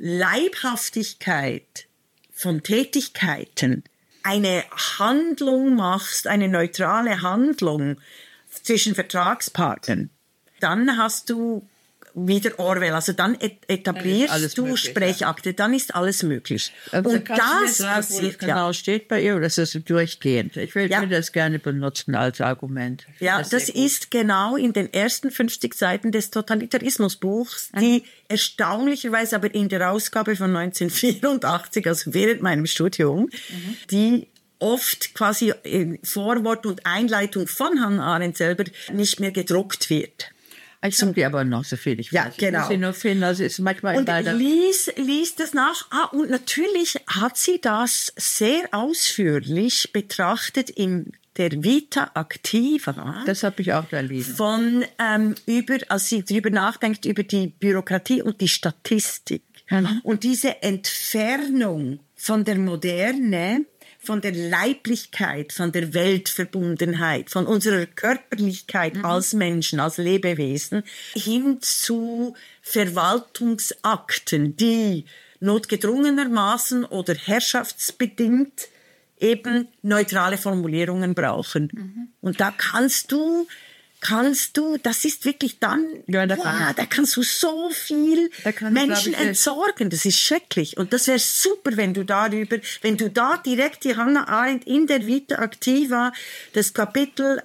Leibhaftigkeit von Tätigkeiten eine Handlung machst, eine neutrale Handlung zwischen Vertragspartnern, dann hast du wieder Orwell, also dann etablierst du Sprechakte, dann ist alles möglich. Und das passiert genau steht bei ihr, das ist durchgehend. Ich will das gerne benutzen als Argument. Ja, das ist genau in den ersten 50 Seiten des Totalitarismusbuchs, die erstaunlicherweise aber in der Ausgabe von 1984, also während meinem Studium, die oft quasi Vorwort und Einleitung von Hannah Arendt selber nicht mehr gedruckt wird. Ich suche die aber noch so viel. Ich weiß, genau. Ich muss sie nur finden. Also ist manchmal und lies das nach. Und natürlich hat sie das sehr ausführlich betrachtet in der Vita Activa. Das habe ich auch da gelesen. Als sie darüber nachdenkt, über die Bürokratie und die Statistik. Und diese Entfernung von der Moderne, von der Leiblichkeit, von der Weltverbundenheit, von unserer Körperlichkeit als Menschen, als Lebewesen, hin zu Verwaltungsakten, die notgedrungenermaßen oder herrschaftsbedingt eben neutrale Formulierungen brauchen. Und da kannst du, das ist wirklich dann, da kannst du so viel Menschen entsorgen. Das ist schrecklich. Und das wäre super, wenn du da direkt die Hannah Arendt in der Vita Activa, das Kapitel,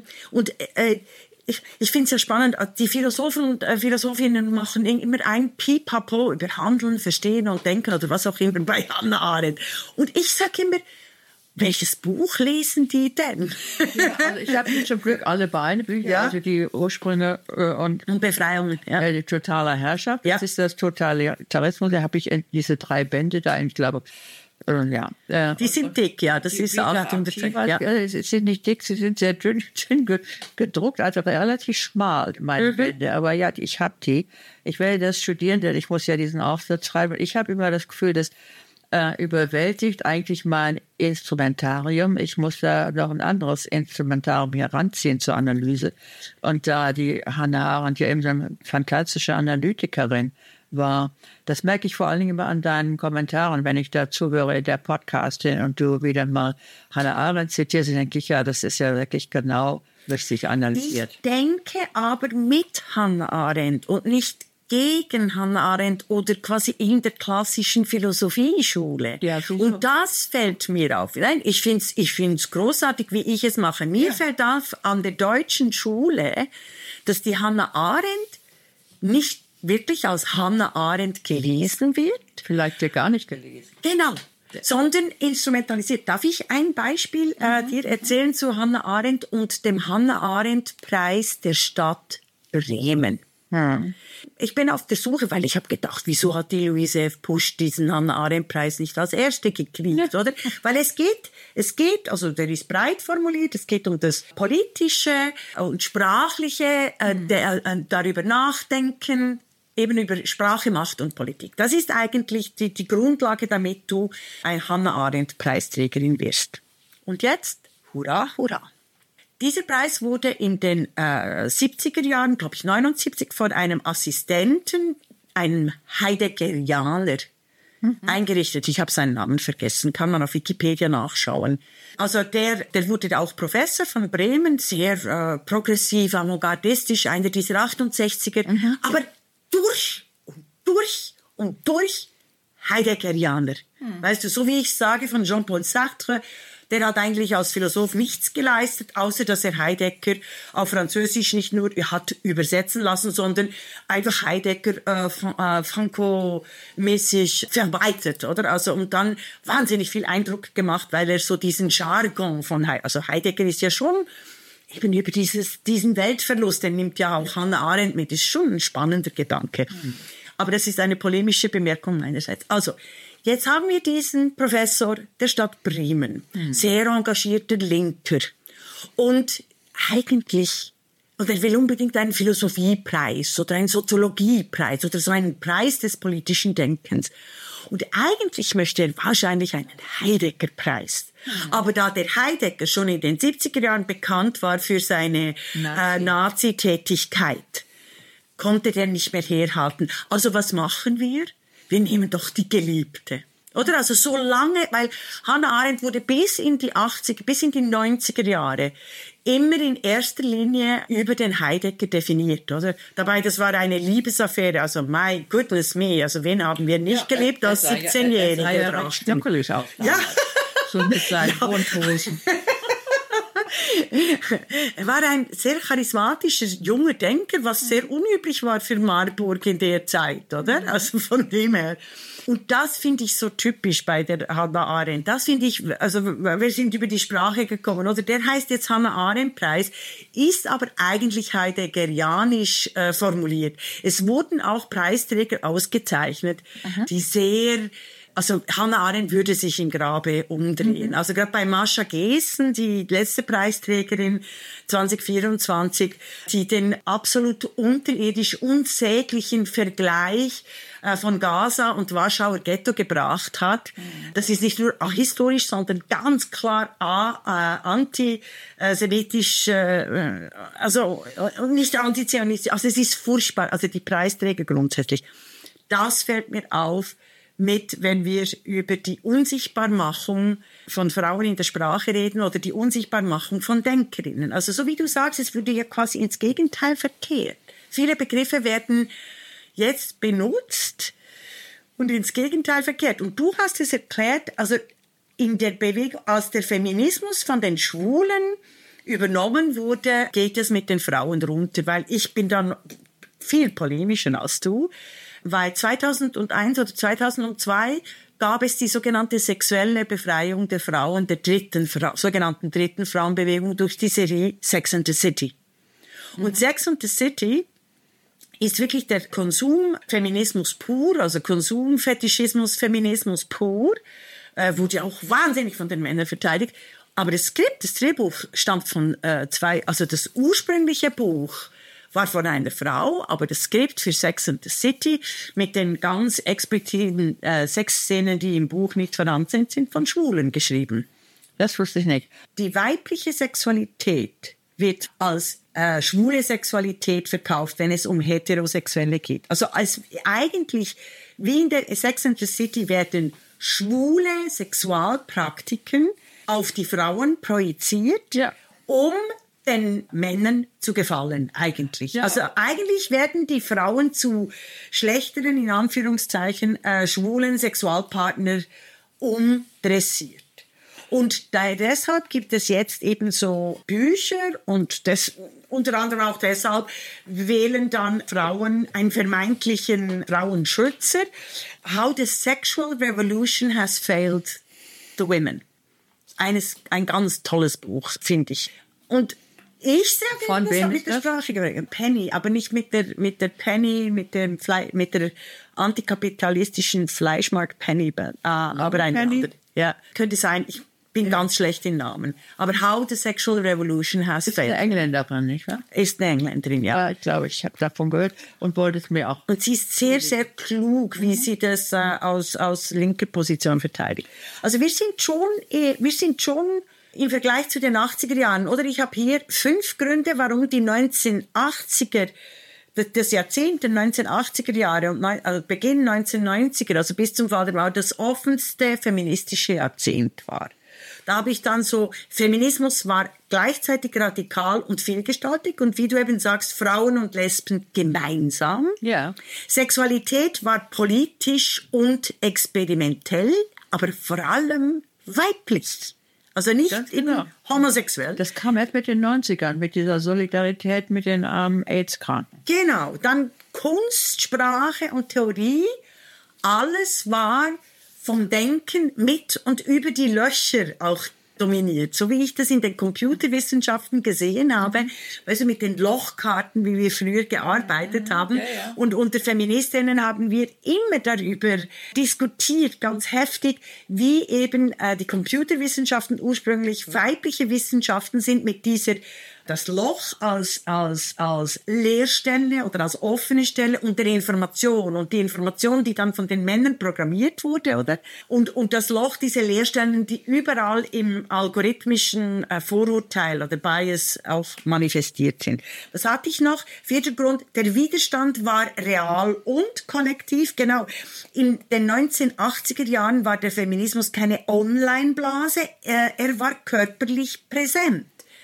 ich finde es ja spannend, die Philosophen und Philosophinnen machen immer ein Pipapo über Handeln, Verstehen und Denken oder was auch immer bei Hannah Arendt. Und ich sage immer, welches Buch lesen die denn? Ja, also ich habe zum Glück alle beide Bücher, also die Ursprünge und Befreiungen. Ja. Die totale Herrschaft, das ist das Totalitarismus. Da habe ich diese 3 Bände da, ich glaube, die sind dick, das ist auch sie sind nicht dick, sie sind sehr dünn gedruckt, also relativ schmal, meine Bände. Aber ja, ich habe die. Ich werde das studieren, denn ich muss ja diesen Aufsatz schreiben. Ich habe immer das Gefühl, dass überwältigt eigentlich mein Instrumentarium. Ich muss da noch ein anderes Instrumentarium heranziehen zur Analyse. Und da die Hannah Arendt ja eben so eine fantastische Analytikerin war, das merke ich vor allen Dingen immer an deinen Kommentaren, wenn ich dazu höre in der Podcast und du wieder mal Hannah Arendt zitierst, denke ich, ja, das ist ja wirklich genau richtig analysiert. Ich denke aber mit Hannah Arendt und nicht gegen Hannah Arendt oder quasi in der klassischen Philosophieschule. Ja, und das fällt mir auf. Nein, ich find's großartig, wie ich es mache. Mir fällt auf an der deutschen Schule, dass die Hannah Arendt nicht wirklich als Hannah Arendt gelesen wird. Vielleicht ja gar nicht gelesen. Genau. Sondern instrumentalisiert. Darf ich ein Beispiel dir erzählen zu Hannah Arendt und dem Hannah Arendt Preis der Stadt Bremen? Ich bin auf der Suche, weil ich habe gedacht, wieso hat die Louise F. Pusch diesen Hannah Arendt Preis nicht als Erste gekriegt, oder? Weil es geht, also der ist breit formuliert, es geht um das Politische und Sprachliche, darüber nachdenken, eben über Sprache, Macht und Politik. Das ist eigentlich die Grundlage, damit du ein Hannah Arendt Preisträgerin wirst. Und jetzt, hurra, hurra. Dieser Preis wurde in den 70er Jahren, glaube ich 79, von einem Assistenten, einem Heideggerianer, eingerichtet. Ich habe seinen Namen vergessen, kann man auf Wikipedia nachschauen. Also der wurde auch Professor von Bremen, sehr progressiv, avantgardistisch, einer dieser 68er, aber durch und durch Heideggerianer. Weißt du, so wie ich sage von Jean-Paul Sartre, der hat eigentlich als Philosoph nichts geleistet, außer dass er Heidegger auf Französisch nicht nur hat übersetzen lassen, sondern einfach Heidegger franco-mäßig verbreitet, oder? Also, und dann wahnsinnig viel Eindruck gemacht, weil er so diesen Jargon von also Heidegger ist ja schon eben über diesen Weltverlust, den nimmt ja auch Hannah Arendt mit, ist schon ein spannender Gedanke. Aber das ist eine polemische Bemerkung meinerseits. Also, jetzt haben wir diesen Professor der Stadt Bremen, sehr engagierter Linker. Und eigentlich, und er will unbedingt einen Philosophiepreis oder einen Soziologiepreis oder so einen Preis des politischen Denkens. Und eigentlich möchte er wahrscheinlich einen Heidegger-Preis. Aber da der Heidegger schon in den 70er Jahren bekannt war für seine Nazi-Tätigkeit, konnte der nicht mehr herhalten. Also was machen wir? Wir nehmen doch die Geliebte. Oder? Also so lange, weil Hannah Arendt wurde bis in die 80er, bis in die 90er Jahre immer in erster Linie über den Heidegger definiert, oder? Dabei, das war eine Liebesaffäre, also my goodness me, also wen haben wir nicht geliebt als 17-Jährige? Ja. So mit seinen Grundhosen. Er war ein sehr charismatischer junger Denker, was sehr unüblich war für Marburg in der Zeit, oder? Also von dem her. Und das finde ich so typisch bei der Hannah Arendt. Das finde ich, also wir sind über die Sprache gekommen, oder? Der heißt jetzt Hannah Arendt Preis, ist aber eigentlich heideggerianisch formuliert. Es wurden auch Preisträger ausgezeichnet, die sehr... Also Hannah Arendt würde sich im Grabe umdrehen. Also gerade bei Mascha Gessen, die letzte Preisträgerin 2024, die den absolut unterirdisch unsäglichen Vergleich von Gaza und Warschauer Ghetto gebracht hat. Das ist nicht nur historisch, sondern ganz klar antisemitisch, also nicht antizionistisch. Also es ist furchtbar, also die Preisträger grundsätzlich. Das fällt mir auf, wenn wir über die Unsichtbarmachung von Frauen in der Sprache reden oder die Unsichtbarmachung von Denkerinnen. Also so wie du sagst, es würde ja quasi ins Gegenteil verkehrt. Viele Begriffe werden jetzt benutzt und ins Gegenteil verkehrt. Und du hast es erklärt, also in der Bewegung, als der Feminismus von den Schwulen übernommen wurde, geht es mit den Frauen runter, weil ich bin dann viel polemischer als du. Weil 2001 oder 2002 gab es die sogenannte sexuelle Befreiung der Frauen, der sogenannten dritten Frauenbewegung durch die Serie Sex and the City. Und Sex and the City ist wirklich der Konsumfeminismus pur, also Konsumfetischismus, Feminismus pur, wurde auch wahnsinnig von den Männern verteidigt. Aber das Drehbuch stammt von also das ursprüngliche Buch war von einer Frau, aber das Skript für Sex and the City mit den ganz expliziten Sexszenen, die im Buch nicht verwandt sind, sind von Schwulen geschrieben. Das wusste ich nicht. Die weibliche Sexualität wird als schwule Sexualität verkauft, wenn es um Heterosexuelle geht. Also eigentlich, wie in der Sex and the City, werden schwule Sexualpraktiken auf die Frauen projiziert, um den Männern zu gefallen, eigentlich. Ja. Also eigentlich werden die Frauen zu schlechteren, in Anführungszeichen, schwulen Sexualpartner umdressiert. Und deshalb gibt es jetzt eben so Bücher und unter anderem auch deshalb wählen dann Frauen einen vermeintlichen Frauenschützer. How the Sexual Revolution has failed the women. Ein ganz tolles Buch, finde ich. Und ich sage von wem mit der Sprache Penny, aber nicht mit der Penny, mit der antikapitalistischen Fleischmarkt Penny, aber eine andere. Ja, könnte sein. bin ganz schlecht in Namen. Aber How the Sexual Revolution Has Ist eine Failed. Engländerin, nicht wahr? Ist eine Engländerin, ja. Ja, ich glaube, ich habe davon gehört und wollte es mir auch. Und sie ist sehr, sehr klug, wie sie das aus linker Position verteidigt. Also wir sind schon im Vergleich zu den 80er Jahren, oder? Ich habe hier 5 Gründe, warum die 1980er, das Jahrzehnt der 1980er Jahre und also Beginn 1990er, also bis zum Fall der Mauer, das offenste feministische Jahrzehnt war. Da habe ich dann so, Feminismus war gleichzeitig radikal und vielgestaltig und wie du eben sagst, Frauen und Lesben gemeinsam. Ja. Sexualität war politisch und experimentell, aber vor allem weiblich. Also nicht genau. homosexuell. Das kam erst mit den 90ern, mit dieser Solidarität mit den armen AIDS-Kranken. Genau, dann Kunst, Sprache und Theorie, alles war vom Denken mit und über die Löcher auch dominiert. So wie ich das in den Computerwissenschaften gesehen habe, also mit den Lochkarten, wie wir früher gearbeitet haben. Ja, ja. Und unter Feministinnen haben wir immer darüber diskutiert, ganz heftig, wie eben die Computerwissenschaften ursprünglich weibliche Wissenschaften sind mit dieser das Loch als Leerstelle oder als offene Stelle und der Information und die Information, die dann von den Männern programmiert wurde, oder? Und das Loch, diese Leerstellen, die überall im algorithmischen Vorurteil oder Bias auch manifestiert sind. Was hatte ich noch? 4. Grund, der Widerstand war real und kollektiv, genau. In den 1980er Jahren war der Feminismus keine Online-Blase, er war körperlich präsent.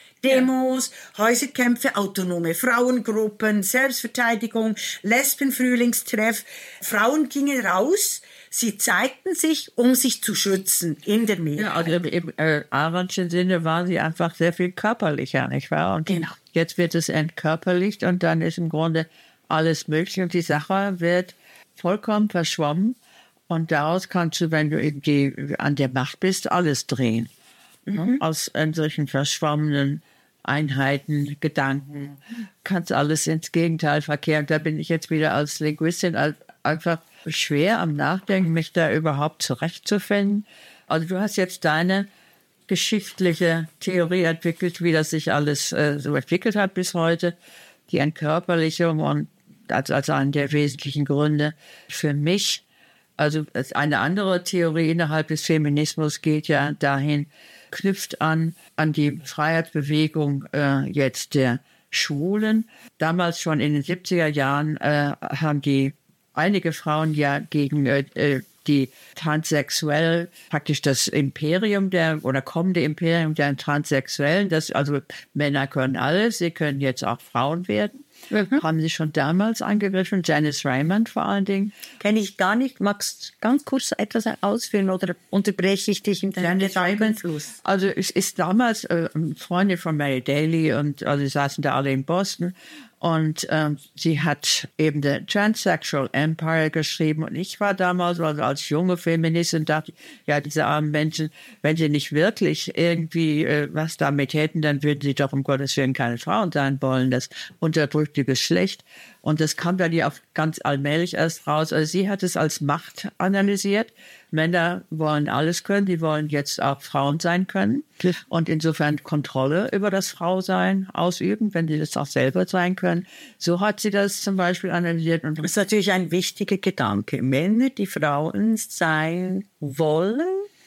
Demos, Häuserkämpfe, autonome Frauengruppen, Selbstverteidigung, Lesbenfrühlingstreff. Frauen gingen raus, sie zeigten sich, um sich zu schützen in der Mehrheit. Ja, also im Arendtschen Sinne waren sie einfach sehr viel körperlicher, nicht wahr? Und genau. Jetzt wird es entkörperlicht und dann ist im Grunde alles möglich und die Sache wird vollkommen verschwommen und daraus kannst du, wenn du an der Macht bist, alles drehen. Mhm. Aus solchen verschwommenen Einheiten, Gedanken, kannst alles ins Gegenteil verkehren. Da bin ich jetzt wieder als Linguistin einfach schwer am Nachdenken, mich da überhaupt zurechtzufinden. Also du hast jetzt deine geschichtliche Theorie entwickelt, wie das sich alles so entwickelt hat bis heute, die Entkörperlichung und als einen der wesentlichen Gründe für mich. Also eine andere Theorie innerhalb des Feminismus geht ja dahin, knüpft an die Freiheitsbewegung jetzt der Schwulen. Damals schon in den 70er Jahren haben einige Frauen ja gegen die Transsexuell, praktisch das Imperium oder kommende Imperium der Transsexuellen, also Männer können alles, sie können jetzt auch Frauen werden. Mhm. Haben Sie schon damals angegriffen? Janice Raymond vor allen Dingen? Kenne ich gar nicht. Magst du ganz kurz etwas ausführen oder unterbreche ich dich in deinem Gedankenfluss? Also es ist damals eine Freundin von Mary Daly und also sie saßen da alle in Boston und sie hat eben The Transsexual Empire geschrieben und ich war damals also als junge Feministin dachte, ja, diese armen Menschen, wenn sie nicht wirklich irgendwie was damit hätten, dann würden sie doch um Gottes Willen keine Frauen sein wollen, das unterdrückte Geschlecht. Und das kam dann ja auch ganz allmählich erst raus. Also sie hat es als Macht analysiert. Männer wollen alles können, die wollen jetzt auch Frauen sein können. Und insofern Kontrolle über das Frausein ausüben, wenn sie das auch selber sein können. So hat sie das zum Beispiel analysiert. Und das ist natürlich ein wichtiger Gedanke. Männer, die Frauen sein wollen,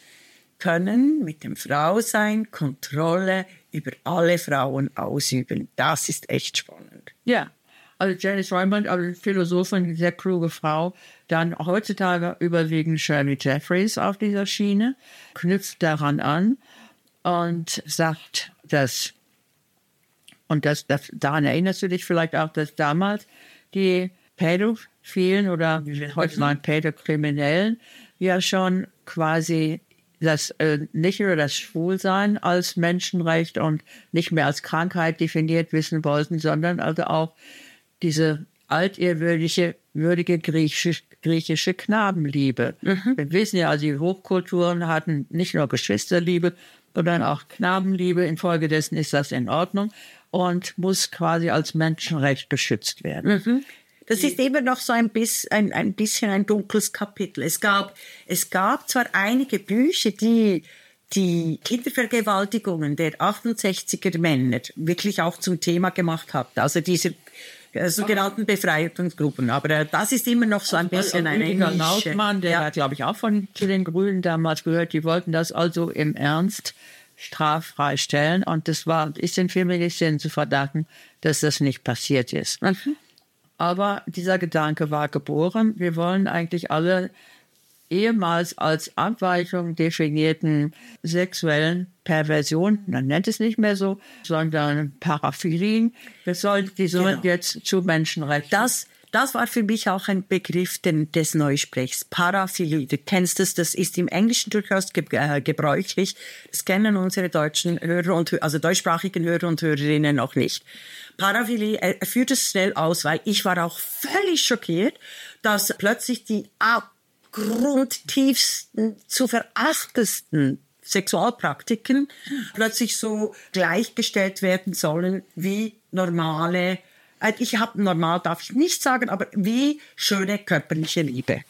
können mit dem Frausein Kontrolle über alle Frauen ausüben. Das ist echt spannend. Ja. Also Janice Raymond, also Philosophin, eine sehr kluge Frau. Dann heutzutage überwiegend Shirley Jeffries auf dieser Schiene, knüpft daran an und sagt, daran erinnerst du dich vielleicht auch, dass damals die Pädophilen oder wie wir heute sagen Pädokriminellen ja schon quasi nicht nur das Schwulsein als Menschenrecht und nicht mehr als Krankheit definiert wissen wollten, sondern also auch diese altehrwürdige griechische Knabenliebe. Mhm. Wir wissen ja, also die Hochkulturen hatten nicht nur Geschwisterliebe, sondern auch Knabenliebe. Infolgedessen ist das in Ordnung und muss quasi als Menschenrecht geschützt werden. Mhm. Das ist immer noch so ein bisschen ein dunkles Kapitel. Es gab zwar einige Bücher, die die Kindervergewaltigungen der 68er Männer wirklich auch zum Thema gemacht hat. Also diese sogenannten Befreiungsgruppen. Aber das ist immer noch so ein bisschen eine Rüdiger Nische. Lautmann, der hat, glaube ich, auch zu den Grünen damals gehört, die wollten das also im Ernst straffrei stellen. Und das ist den Feministinnen zu verdanken, dass das nicht passiert ist. Aber dieser Gedanke war geboren. Wir wollen eigentlich alle ehemals als Abweichung definierten sexuellen Perversion, man nennt es nicht mehr so, sondern Paraphilien. Die sollen jetzt zu Menschenrechten. Das war für mich auch ein Begriff des Neusprechs. Paraphilie. Du kennst es, das ist im Englischen durchaus gebräuchlich. Das kennen unsere deutschen Hörer also deutschsprachigen Hörer und Hörerinnen noch nicht. Paraphilie, er führt es schnell aus, weil ich war auch völlig schockiert, dass plötzlich die abgrundtiefsten, zu verachtendsten Sexualpraktiken plötzlich so gleichgestellt werden sollen wie normale, normal darf ich nicht sagen, aber wie schöne körperliche Liebe.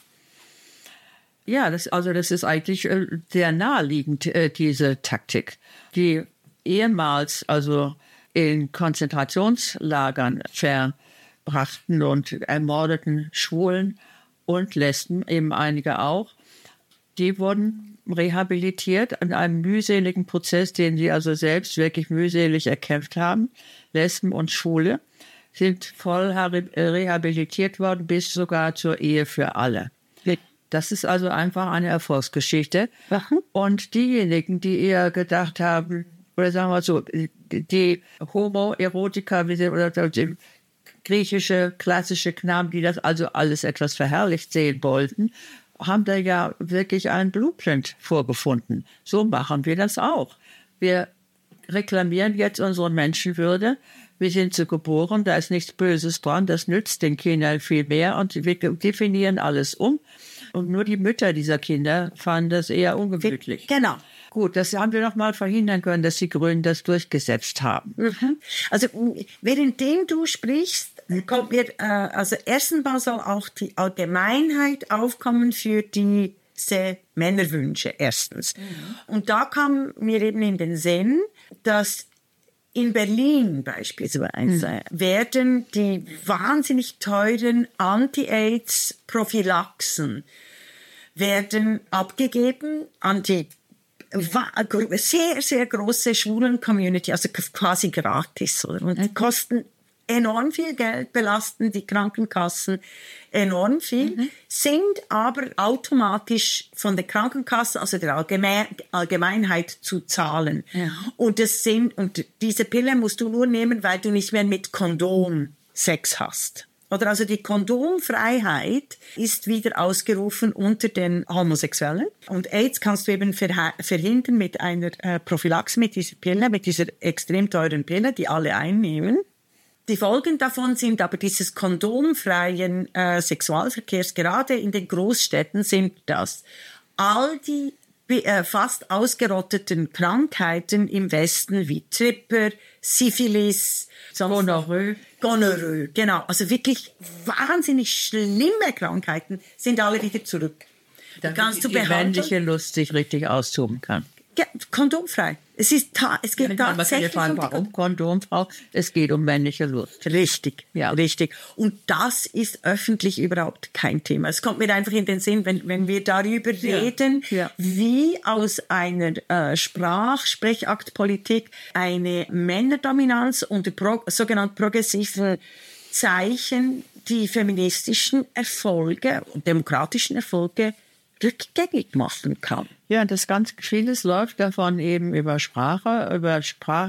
Ja, das ist eigentlich sehr naheliegend, diese Taktik, die ehemals also in Konzentrationslagern verbrachten und ermordeten Schwulen und Lesben, eben einige auch, die wurden rehabilitiert in einem mühseligen Prozess, den sie also selbst wirklich mühselig erkämpft haben. Lesben und Schwule sind voll rehabilitiert worden, bis sogar zur Ehe für alle. Das ist also einfach eine Erfolgsgeschichte. Und diejenigen, die eher gedacht haben, oder sagen wir so, die Homoerotiker oder die griechische, klassische Knaben, die das also alles etwas verherrlicht sehen wollten, haben da ja wirklich einen Blueprint vorgefunden. So machen wir das auch. Wir reklamieren jetzt unsere Menschenwürde. Wir sind so geboren, da ist nichts Böses dran, das nützt den Kindern viel mehr und wir definieren alles um. Und nur die Mütter dieser Kinder fanden das eher ungemütlich. Genau. Gut, das haben wir noch mal verhindern können, dass die Grünen das durchgesetzt haben. Also währenddem du sprichst, kommt mir, also erstens mal soll auch die Allgemeinheit aufkommen für diese Männerwünsche, erstens. Und da kam mir eben in den Sinn, dass in Berlin beispielsweise werden die wahnsinnig teuren Anti-AIDS-Prophylaxen werden abgegeben an die sehr, sehr große Schwulen-Community, also quasi gratis. Oder? Und die kosten enorm viel Geld, belasten die Krankenkassen enorm viel, sind aber automatisch von der Krankenkasse, also der Allgemeinheit zu zahlen. Ja. Und diese Pille musst du nur nehmen, weil du nicht mehr mit Kondom Sex hast. Oder also die Kondomfreiheit ist wieder ausgerufen unter den Homosexuellen. Und AIDS kannst du eben verhindern mit einer Prophylaxe, mit dieser Pille, mit dieser extrem teuren Pille, die alle einnehmen. Die Folgen davon sind aber dieses kondomfreien Sexualverkehrs, gerade in den Großstädten sind das all die fast ausgerotteten Krankheiten im Westen wie Tripper, Syphilis, Gonorrhoe, genau. Also wirklich wahnsinnig schlimme Krankheiten sind alle wieder zurück. Damit die männliche Lust sich richtig austoben kann. Ja, kondomfrei. Es geht tatsächlich warum kondomfrei? Es geht um männliche Lust. Richtig, ja, richtig. Und das ist öffentlich überhaupt kein Thema. Es kommt mir einfach in den Sinn, wenn wir darüber reden, wie aus einer Sprechaktpolitik eine Männerdominanz unter sogenannten progressiven Zeichen die feministischen Erfolge und demokratischen Erfolge rückgängig machen kann. Ja, das ganz vieles läuft davon eben über Sprache, über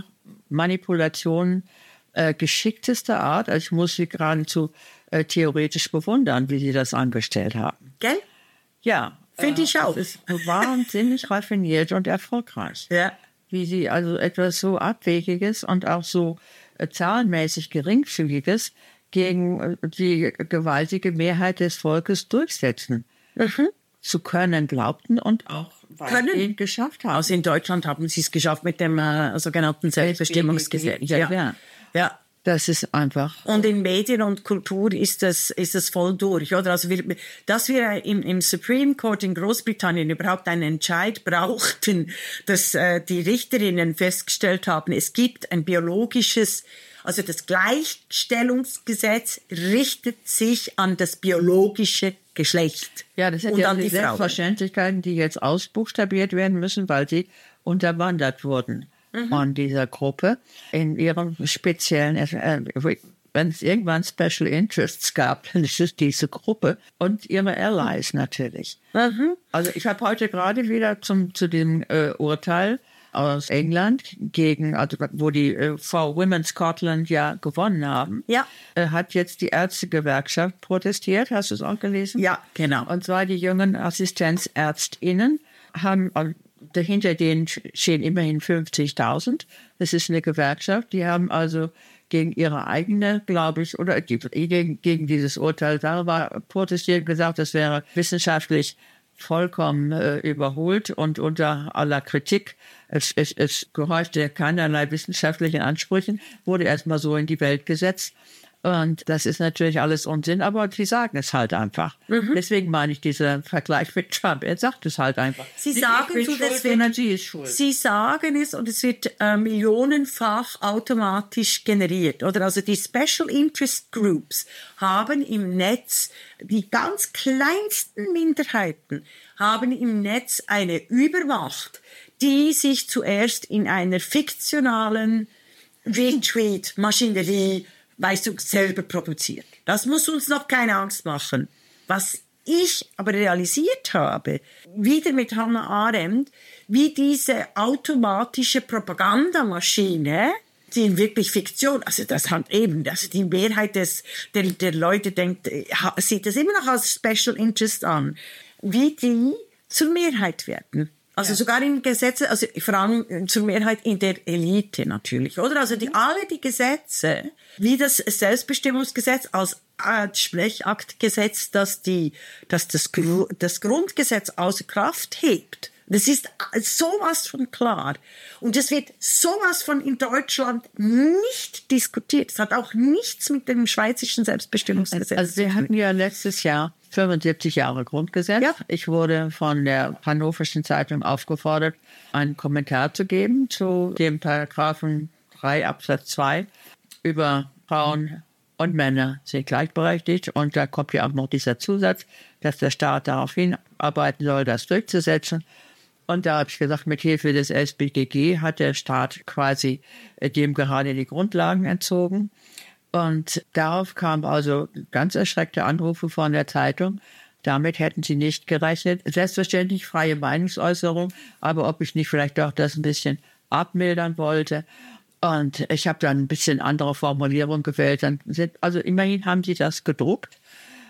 Sprachmanipulation geschicktester Art. Also ich muss sie geradezu theoretisch bewundern, wie sie das angestellt haben. Gell? Ja. Finde ich auch. Es ist wahnsinnig raffiniert und erfolgreich. Ja. Wie sie also etwas so Abwegiges und auch so zahlenmäßig Geringfügiges gegen die gewaltige Mehrheit des Volkes durchsetzen. Zu können glaubten und auch weiterhin geschafft haben. Also in Deutschland haben sie es geschafft mit dem sogenannten Selbstbestimmungsgesetz. Ja. Das ist einfach. Und in Medien und Kultur ist das voll durch, oder? Also dass wir im Supreme Court in Großbritannien überhaupt einen Entscheid brauchten, dass die Richterinnen festgestellt haben, es gibt ein biologisches, also das Gleichstellungsgesetz richtet sich an das biologische Geschlecht. Ja, das sind ja die Selbstverständlichkeiten, die jetzt ausbuchstabiert werden müssen, weil sie unterwandert wurden von dieser Gruppe in ihrem speziellen, wenn es irgendwann Special Interests gab, dann ist es diese Gruppe und ihre Allies natürlich. Also ich habe heute gerade wieder zu dem Urteil aus England wo die For Women Scotland ja gewonnen haben, hat jetzt die Ärztegewerkschaft protestiert. Hast du es auch gelesen? Ja, genau. Und zwar die jungen AssistenzärztInnen haben, dahinter denen stehen immerhin 50.000. Das ist eine Gewerkschaft. Die haben also gegen ihre eigene, glaube ich, oder gegen dieses Urteil darüber protestiert, gesagt, das wäre wissenschaftlich vollkommen überholt und unter aller Kritik. Es gehorchte keinerlei wissenschaftlichen Ansprüchen, wurde erstmal so in die Welt gesetzt. Und das ist natürlich alles Unsinn, aber sie sagen es halt einfach. Deswegen meine ich dieser Vergleich mit Trump. Er sagt es halt einfach. Sie sagen es und es wird millionenfach automatisch generiert. Oder also die Special Interest Groups haben im Netz, die ganz kleinsten Minderheiten haben im Netz eine Übermacht, die sich zuerst in einer fiktionalen Retweet-Maschinerie selber produziert. Das muss uns noch keine Angst machen. Was ich aber realisiert habe, wieder mit Hannah Arendt, wie diese automatische Propagandamaschine, die in wirklich Fiktion, also das hat eben, also die Mehrheit der Leute sieht das immer noch als Special Interest an, wie die zur Mehrheit werden. Also sogar in Gesetzen, also vor allem zur Mehrheit in der Elite natürlich, oder? Also alle die Gesetze, wie das Selbstbestimmungsgesetz als Sprechaktgesetz, das das Grundgesetz außer Kraft hebt. Das ist sowas von klar. Und es wird sowas von in Deutschland nicht diskutiert. Es hat auch nichts mit dem schweizerischen Selbstbestimmungsgesetz zu tun. Also wir hatten ja letztes Jahr 75 Jahre Grundgesetz. Ja. Ich wurde von der Hannoverschen Zeitung aufgefordert, einen Kommentar zu geben zu dem Paragraphen 3 Absatz 2 über Frauen und Männer sind gleichberechtigt. Und da kommt ja auch noch dieser Zusatz, dass der Staat darauf hinarbeiten soll, das durchzusetzen. Und da habe ich gesagt, mit Hilfe des SBGG hat der Staat quasi dem gerade die Grundlagen entzogen. Und darauf kamen also ganz erschreckte Anrufe von der Zeitung. Damit hätten sie nicht gerechnet. Selbstverständlich freie Meinungsäußerung, aber ob ich nicht vielleicht doch das ein bisschen abmildern wollte. Und ich habe dann ein bisschen andere Formulierung gewählt. Also immerhin haben sie das gedruckt.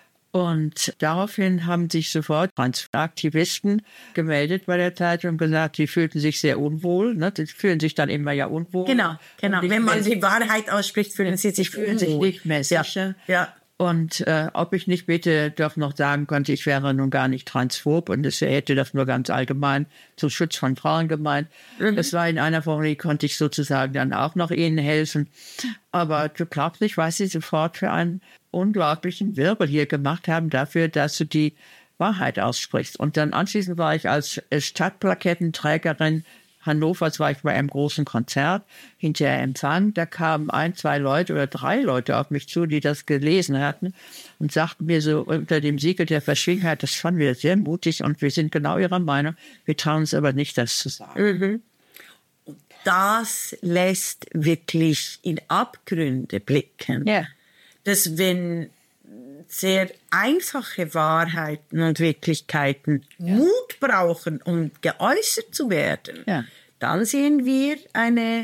Und daraufhin haben sich sofort Transaktivisten gemeldet bei der Zeitung und gesagt, sie fühlten sich sehr unwohl. Ne? Sie fühlen sich dann immer ja unwohl. Genau. Wenn man die Wahrheit ausspricht, fühlen sie sich nicht mehr sicher. Ja. Und ob ich nicht bitte doch noch sagen konnte, ich wäre nun gar nicht transphob und es hätte das nur ganz allgemein zum Schutz von Frauen gemeint. Das war in einer Formel, konnte ich sozusagen dann auch noch ihnen helfen. Aber du glaubst nicht, was sie sofort für einen unglaublichen Wirbel hier gemacht haben dafür, dass du die Wahrheit aussprichst. Und dann anschließend war ich als Stadtplakettenträgerin Hannovers, war ich bei einem großen Konzert, hinterher Empfang, da kamen 1, 2 Leute oder 3 Leute auf mich zu, die das gelesen hatten und sagten mir so unter dem Siegel der Verschwiegenheit, das fanden wir sehr mutig und wir sind genau ihrer Meinung, wir trauen uns aber nicht, das zu sagen. Und das lässt wirklich in Abgründe blicken. Ja. Dass wenn sehr einfache Wahrheiten und Wirklichkeiten Mut brauchen, um geäußert zu werden, dann sehen wir eine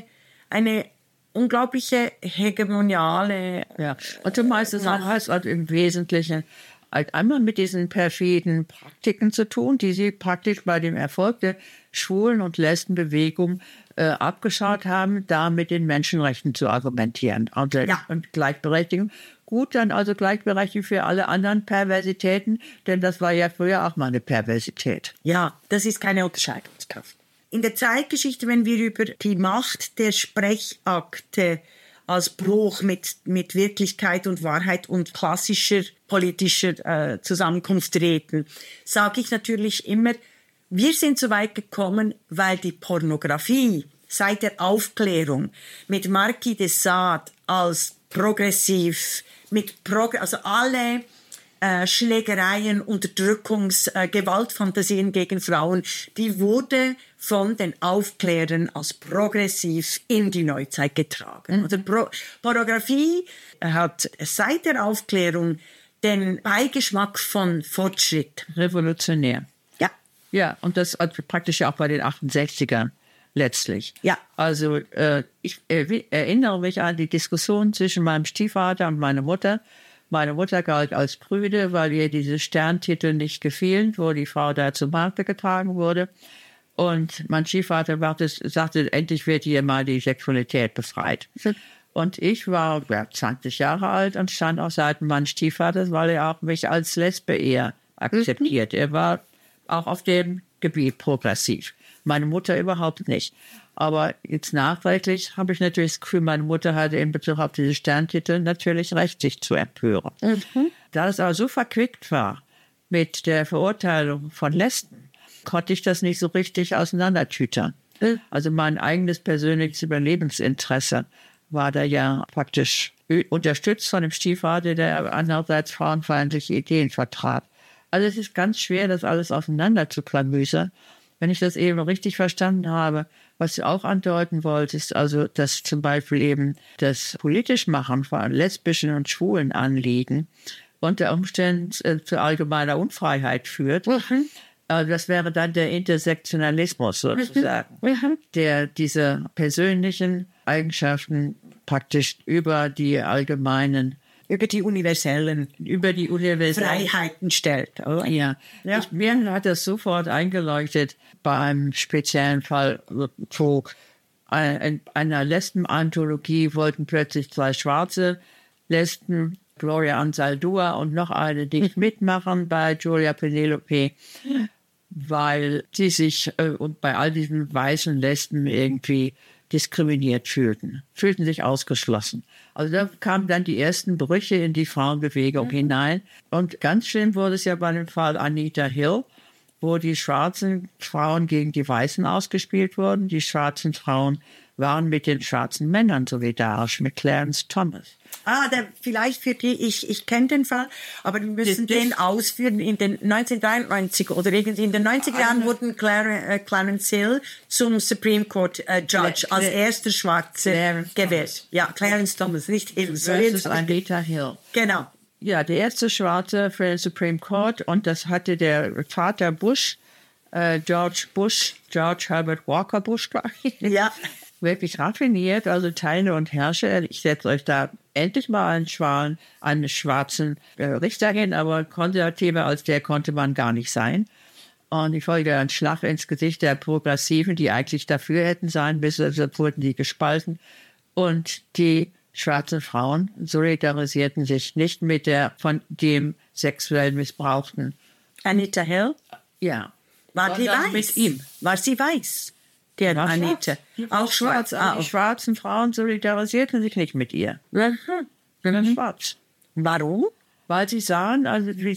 unglaubliche hegemoniale... Ja. Und du meinst, es hat im Wesentlichen halt einmal mit diesen perfiden Praktiken zu tun, die sie praktisch bei dem Erfolg der Schwulen- und Lesbenbewegung abgeschaut haben, da mit den Menschenrechten zu argumentieren und Gleichberechtigung. Gut, dann also Gleichberechtigung für alle anderen Perversitäten, denn das war ja früher auch mal eine Perversität. Ja, das ist keine Unterscheidungskraft. In der Zeitgeschichte, wenn wir über die Macht der Sprechakte als Bruch mit Wirklichkeit und Wahrheit und klassischer politischer Zusammenkunft reden, sage ich natürlich immer, wir sind so weit gekommen, weil die Pornografie seit der Aufklärung mit Marquis de Sade als progressiv, also alle Schlägereien, Gewaltfantasien gegen Frauen, die wurde von den Aufklärern als progressiv in die Neuzeit getragen. Also Pornografie hat seit der Aufklärung den Beigeschmack von Fortschritt. Revolutionär. Ja. Ja, und das praktisch auch bei den 68ern letztlich. Ja. Also ich erinnere mich an die Diskussion zwischen meinem Stiefvater und meiner Mutter. Meine Mutter galt als prüde, weil ihr diese Sterntitel nicht gefielen, wo die Frau da zur Markte getragen wurde. Und mein Stiefvater sagte, endlich wird hier mal die Sexualität befreit. Und ich war 20 Jahre alt und stand auf Seiten meines Stiefvaters, weil er auch mich als Lesbe eher akzeptiert. Er war auch auf dem Gebiet progressiv. Meine Mutter überhaupt nicht. Aber jetzt nachträglich habe ich natürlich das Gefühl, meine Mutter hatte in Bezug auf diese Sterntitel natürlich Recht, sich zu empören. Da es aber so verquickt war mit der Verurteilung von Lesben, konnte ich das nicht so richtig auseinandertütern. Also mein eigenes persönliches Überlebensinteresse war da ja praktisch unterstützt von dem Stiefvater, der andererseits frauenfeindliche Ideen vertrat. Also es ist ganz schwer, das alles auseinander zu klamüsern. Wenn ich das eben richtig verstanden habe, was du auch andeuten wolltest, also dass zum Beispiel eben das Politischmachen von lesbischen und schwulen Anliegen unter Umständen zu allgemeiner Unfreiheit führt. Das wäre dann der Intersektionalismus sozusagen, der diese persönlichen Eigenschaften praktisch über die universellen Freiheiten stellt. Oder? Ja. Mir hat das sofort eingeleuchtet bei einem speziellen Fall, wo einer Lesben-Anthologie wollten plötzlich 2 schwarze Lesben, Gloria Anzaldúa und noch eine, die mitmachen bei Julia Penelope, weil sie sich und bei all diesen weißen Lesben irgendwie diskriminiert fühlten sich ausgeschlossen. Also da kamen dann die ersten Brüche in die Frauenbewegung hinein. Und ganz schlimm wurde es ja bei dem Fall Anita Hill, wo die schwarzen Frauen gegen die Weißen ausgespielt wurden. Die schwarzen Frauen waren mit den schwarzen Männern solidarisch, mit Clarence Thomas. Vielleicht für die, ich kenne den Fall, aber wir müssen den ausführen. In den 1993 oder irgendwie in den 90er Jahren wurden Clarence Hill zum Supreme Court Judge als erster Schwarze gewählt. Ja, Clarence Thomas, nicht Hill. Das ist Anita Hill. Genau. Ja, der erste Schwarze für den Supreme Court, und das hatte der Vater Bush, George Herbert Walker Bush, ja, wirklich raffiniert, also Teile und Herrscher. Ich setze euch da endlich mal einen schwarzen Richter hin, aber konservativer als der konnte man gar nicht sein. Und ich wollte einen Schlag ins Gesicht der Progressiven, die eigentlich dafür hätten sein müssen, also wurden die gespalten. Und die schwarzen Frauen solidarisierten sich nicht mit der von dem sexuell Missbrauchten. Anita Hill? Ja. War die weiß? Mit ihm. War sie weiß? Der Anita. Auch schwarz. Die schwarzen Frauen solidarisierten sich nicht mit ihr. Sondern schwarz. Warum? Weil sie sahen,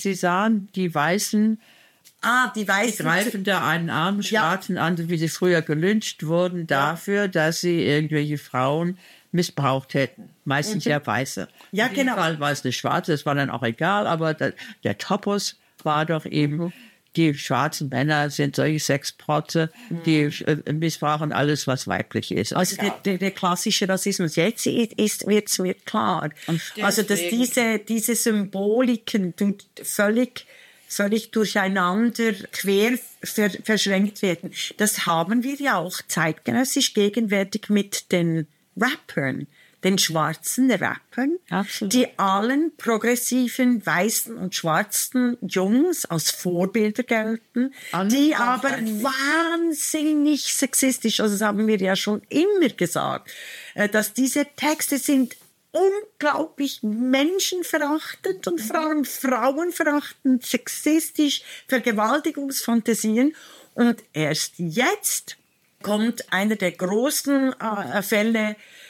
die Weißen, die Weißen greifen da einen armen Schwarzen an, wie sie früher gelyncht wurden, dafür, dass sie irgendwelche Frauen missbraucht hätten. Meistens ja Weiße. Ja, in diesem genau. Fall war es eine Schwarze, das war dann auch egal, aber der Topos war doch eben, die schwarzen Männer sind solche Sexprotze, die missbrauchen alles, was weiblich ist. Also der klassische Rassismus jetzt wird klar. Also dass diese Symboliken völlig durcheinander, quer verschränkt werden. Das haben wir ja auch zeitgenössisch gegenwärtig mit den Rappern, den schwarzen Rappern, Absolut. die allen progressiven, weißen und schwarzen Jungs als Vorbilder gelten, die aber wahnsinnig sexistisch, also das haben wir ja schon immer gesagt, dass diese Texte sind unglaublich menschenverachtend und vor allem frauenverachtend, sexistisch, Vergewaltigungsfantasien. Und erst jetzt kommt einer der großen Fälle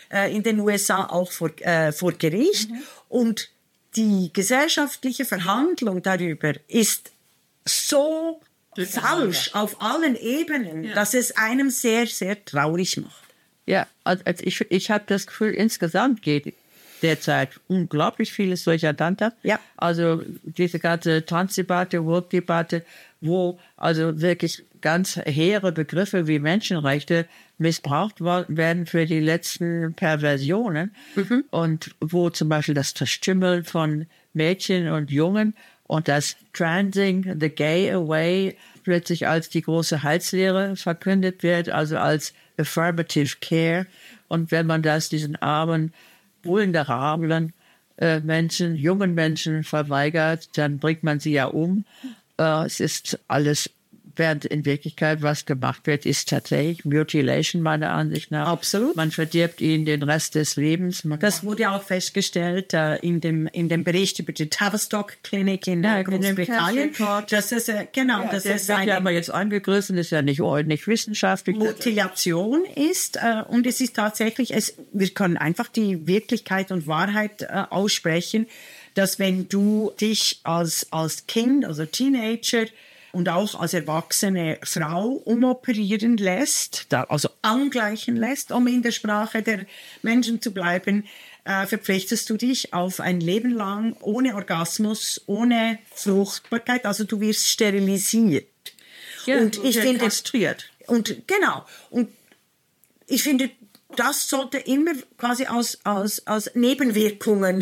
in den USA auch vor Gericht. Und die gesellschaftliche Verhandlung darüber ist so falsch auf allen Ebenen, dass es einem sehr, sehr traurig macht. Ja, also ich habe das Gefühl, insgesamt geht derzeit unglaublich vieles durcheinander. Ja. Also diese ganze Trans-Debatte, Woke-Debatte, wo also wirklich ganz hehre Begriffe wie Menschenrechte missbraucht werden für die letzten Perversionen. Und wo zum Beispiel das Verstümmeln von Mädchen und Jungen und das Transing the Gay Away plötzlich als die große Heilslehre verkündet wird, also als Affirmative Care. Und wenn man das diesen armen, vulnerablen Menschen, jungen Menschen verweigert, dann bringt man sie ja um. Es ist alles, während in Wirklichkeit was gemacht wird, ist tatsächlich Mutilation meiner Ansicht nach. Absolut. Man verdirbt ihnen den Rest des Lebens. Das wurde auch festgestellt in dem Bericht über die Tavistock Klinik in Großbritannien. Das ist das ist eine, aber jetzt angegriffen, ist ja nicht wissenschaftlich. Mutilation ist und es ist tatsächlich, wir können einfach die Wirklichkeit und Wahrheit aussprechen, dass wenn du dich als Kind, also Teenager und auch als erwachsene Frau umoperieren lässt, also angleichen lässt, um in der Sprache der Menschen zu bleiben, verpflichtest du dich auf ein Leben lang ohne Orgasmus, ohne Fruchtbarkeit, also du wirst sterilisiert. Ja, und ich finde kastriert. Und genau. Und ich finde, das sollte immer quasi aus Nebenwirkungen,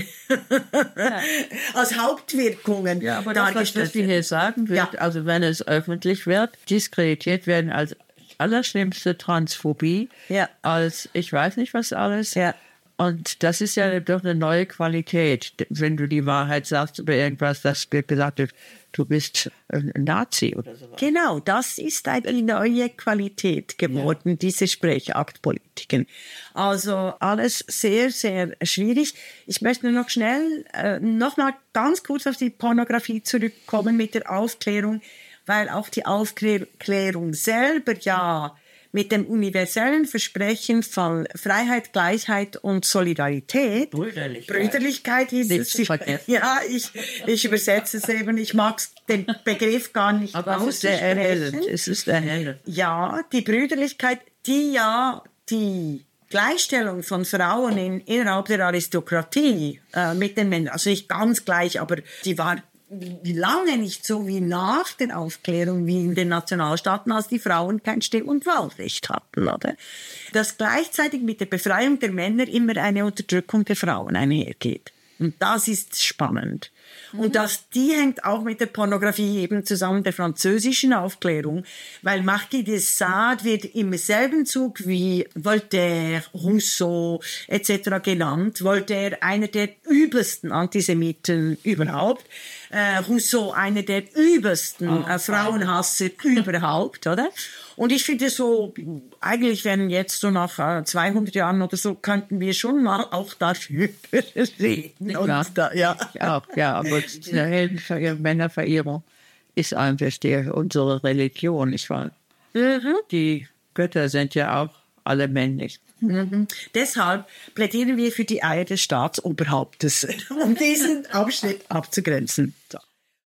als Hauptwirkungen dargestellt werden. Was wir hier sagen wird, also wenn es öffentlich wird, diskreditiert werden als allerschlimmste Transphobie, als ich weiß nicht was alles. Ja. Und das ist ja doch eine neue Qualität, wenn du die Wahrheit sagst über irgendwas, das wird gesagt, du bist ein Nazi oder so. Genau, das ist eine neue Qualität geworden, diese Sprechaktpolitiken. Also alles sehr, sehr schwierig. Ich möchte noch schnell noch mal ganz kurz auf die Pornografie zurückkommen mit der Aufklärung, weil auch die Aufklärung selber ja mit dem universellen Versprechen von Freiheit, Gleichheit und Solidarität. Brüderlichkeit hieß es. Ja, ich übersetze es eben. Ich mag den Begriff gar nicht aussprechen. Es ist erhellend. Ja, die Brüderlichkeit, die ja die Gleichstellung von Frauen innerhalb der Aristokratie mit den Männern, also nicht ganz gleich, aber die war lange nicht so wie nach der Aufklärung wie in den Nationalstaaten, als die Frauen kein Stimm- und Wahlrecht hatten, oder? Dass gleichzeitig mit der Befreiung der Männer immer eine Unterdrückung der Frauen einhergeht. Und das ist spannend. Und die hängt auch mit der Pornografie eben zusammen, der französischen Aufklärung, weil Marquis de Sade wird im selben Zug wie Voltaire, Rousseau etc. genannt. Voltaire, einer der übelsten Antisemiten überhaupt. Rousseau, einer der übelsten Frauenhasser überhaupt, oder? Und ich finde so, eigentlich werden jetzt so nach 200 Jahren oder so, könnten wir schon mal auch dafür reden. Aber diese Männerverehrung ist einfach unsere Religion, nicht wahr? Die Götter sind ja auch alle männlich. Deshalb plädieren wir für die Eier des Staatsoberhauptes, um diesen Abschnitt abzugrenzen. So.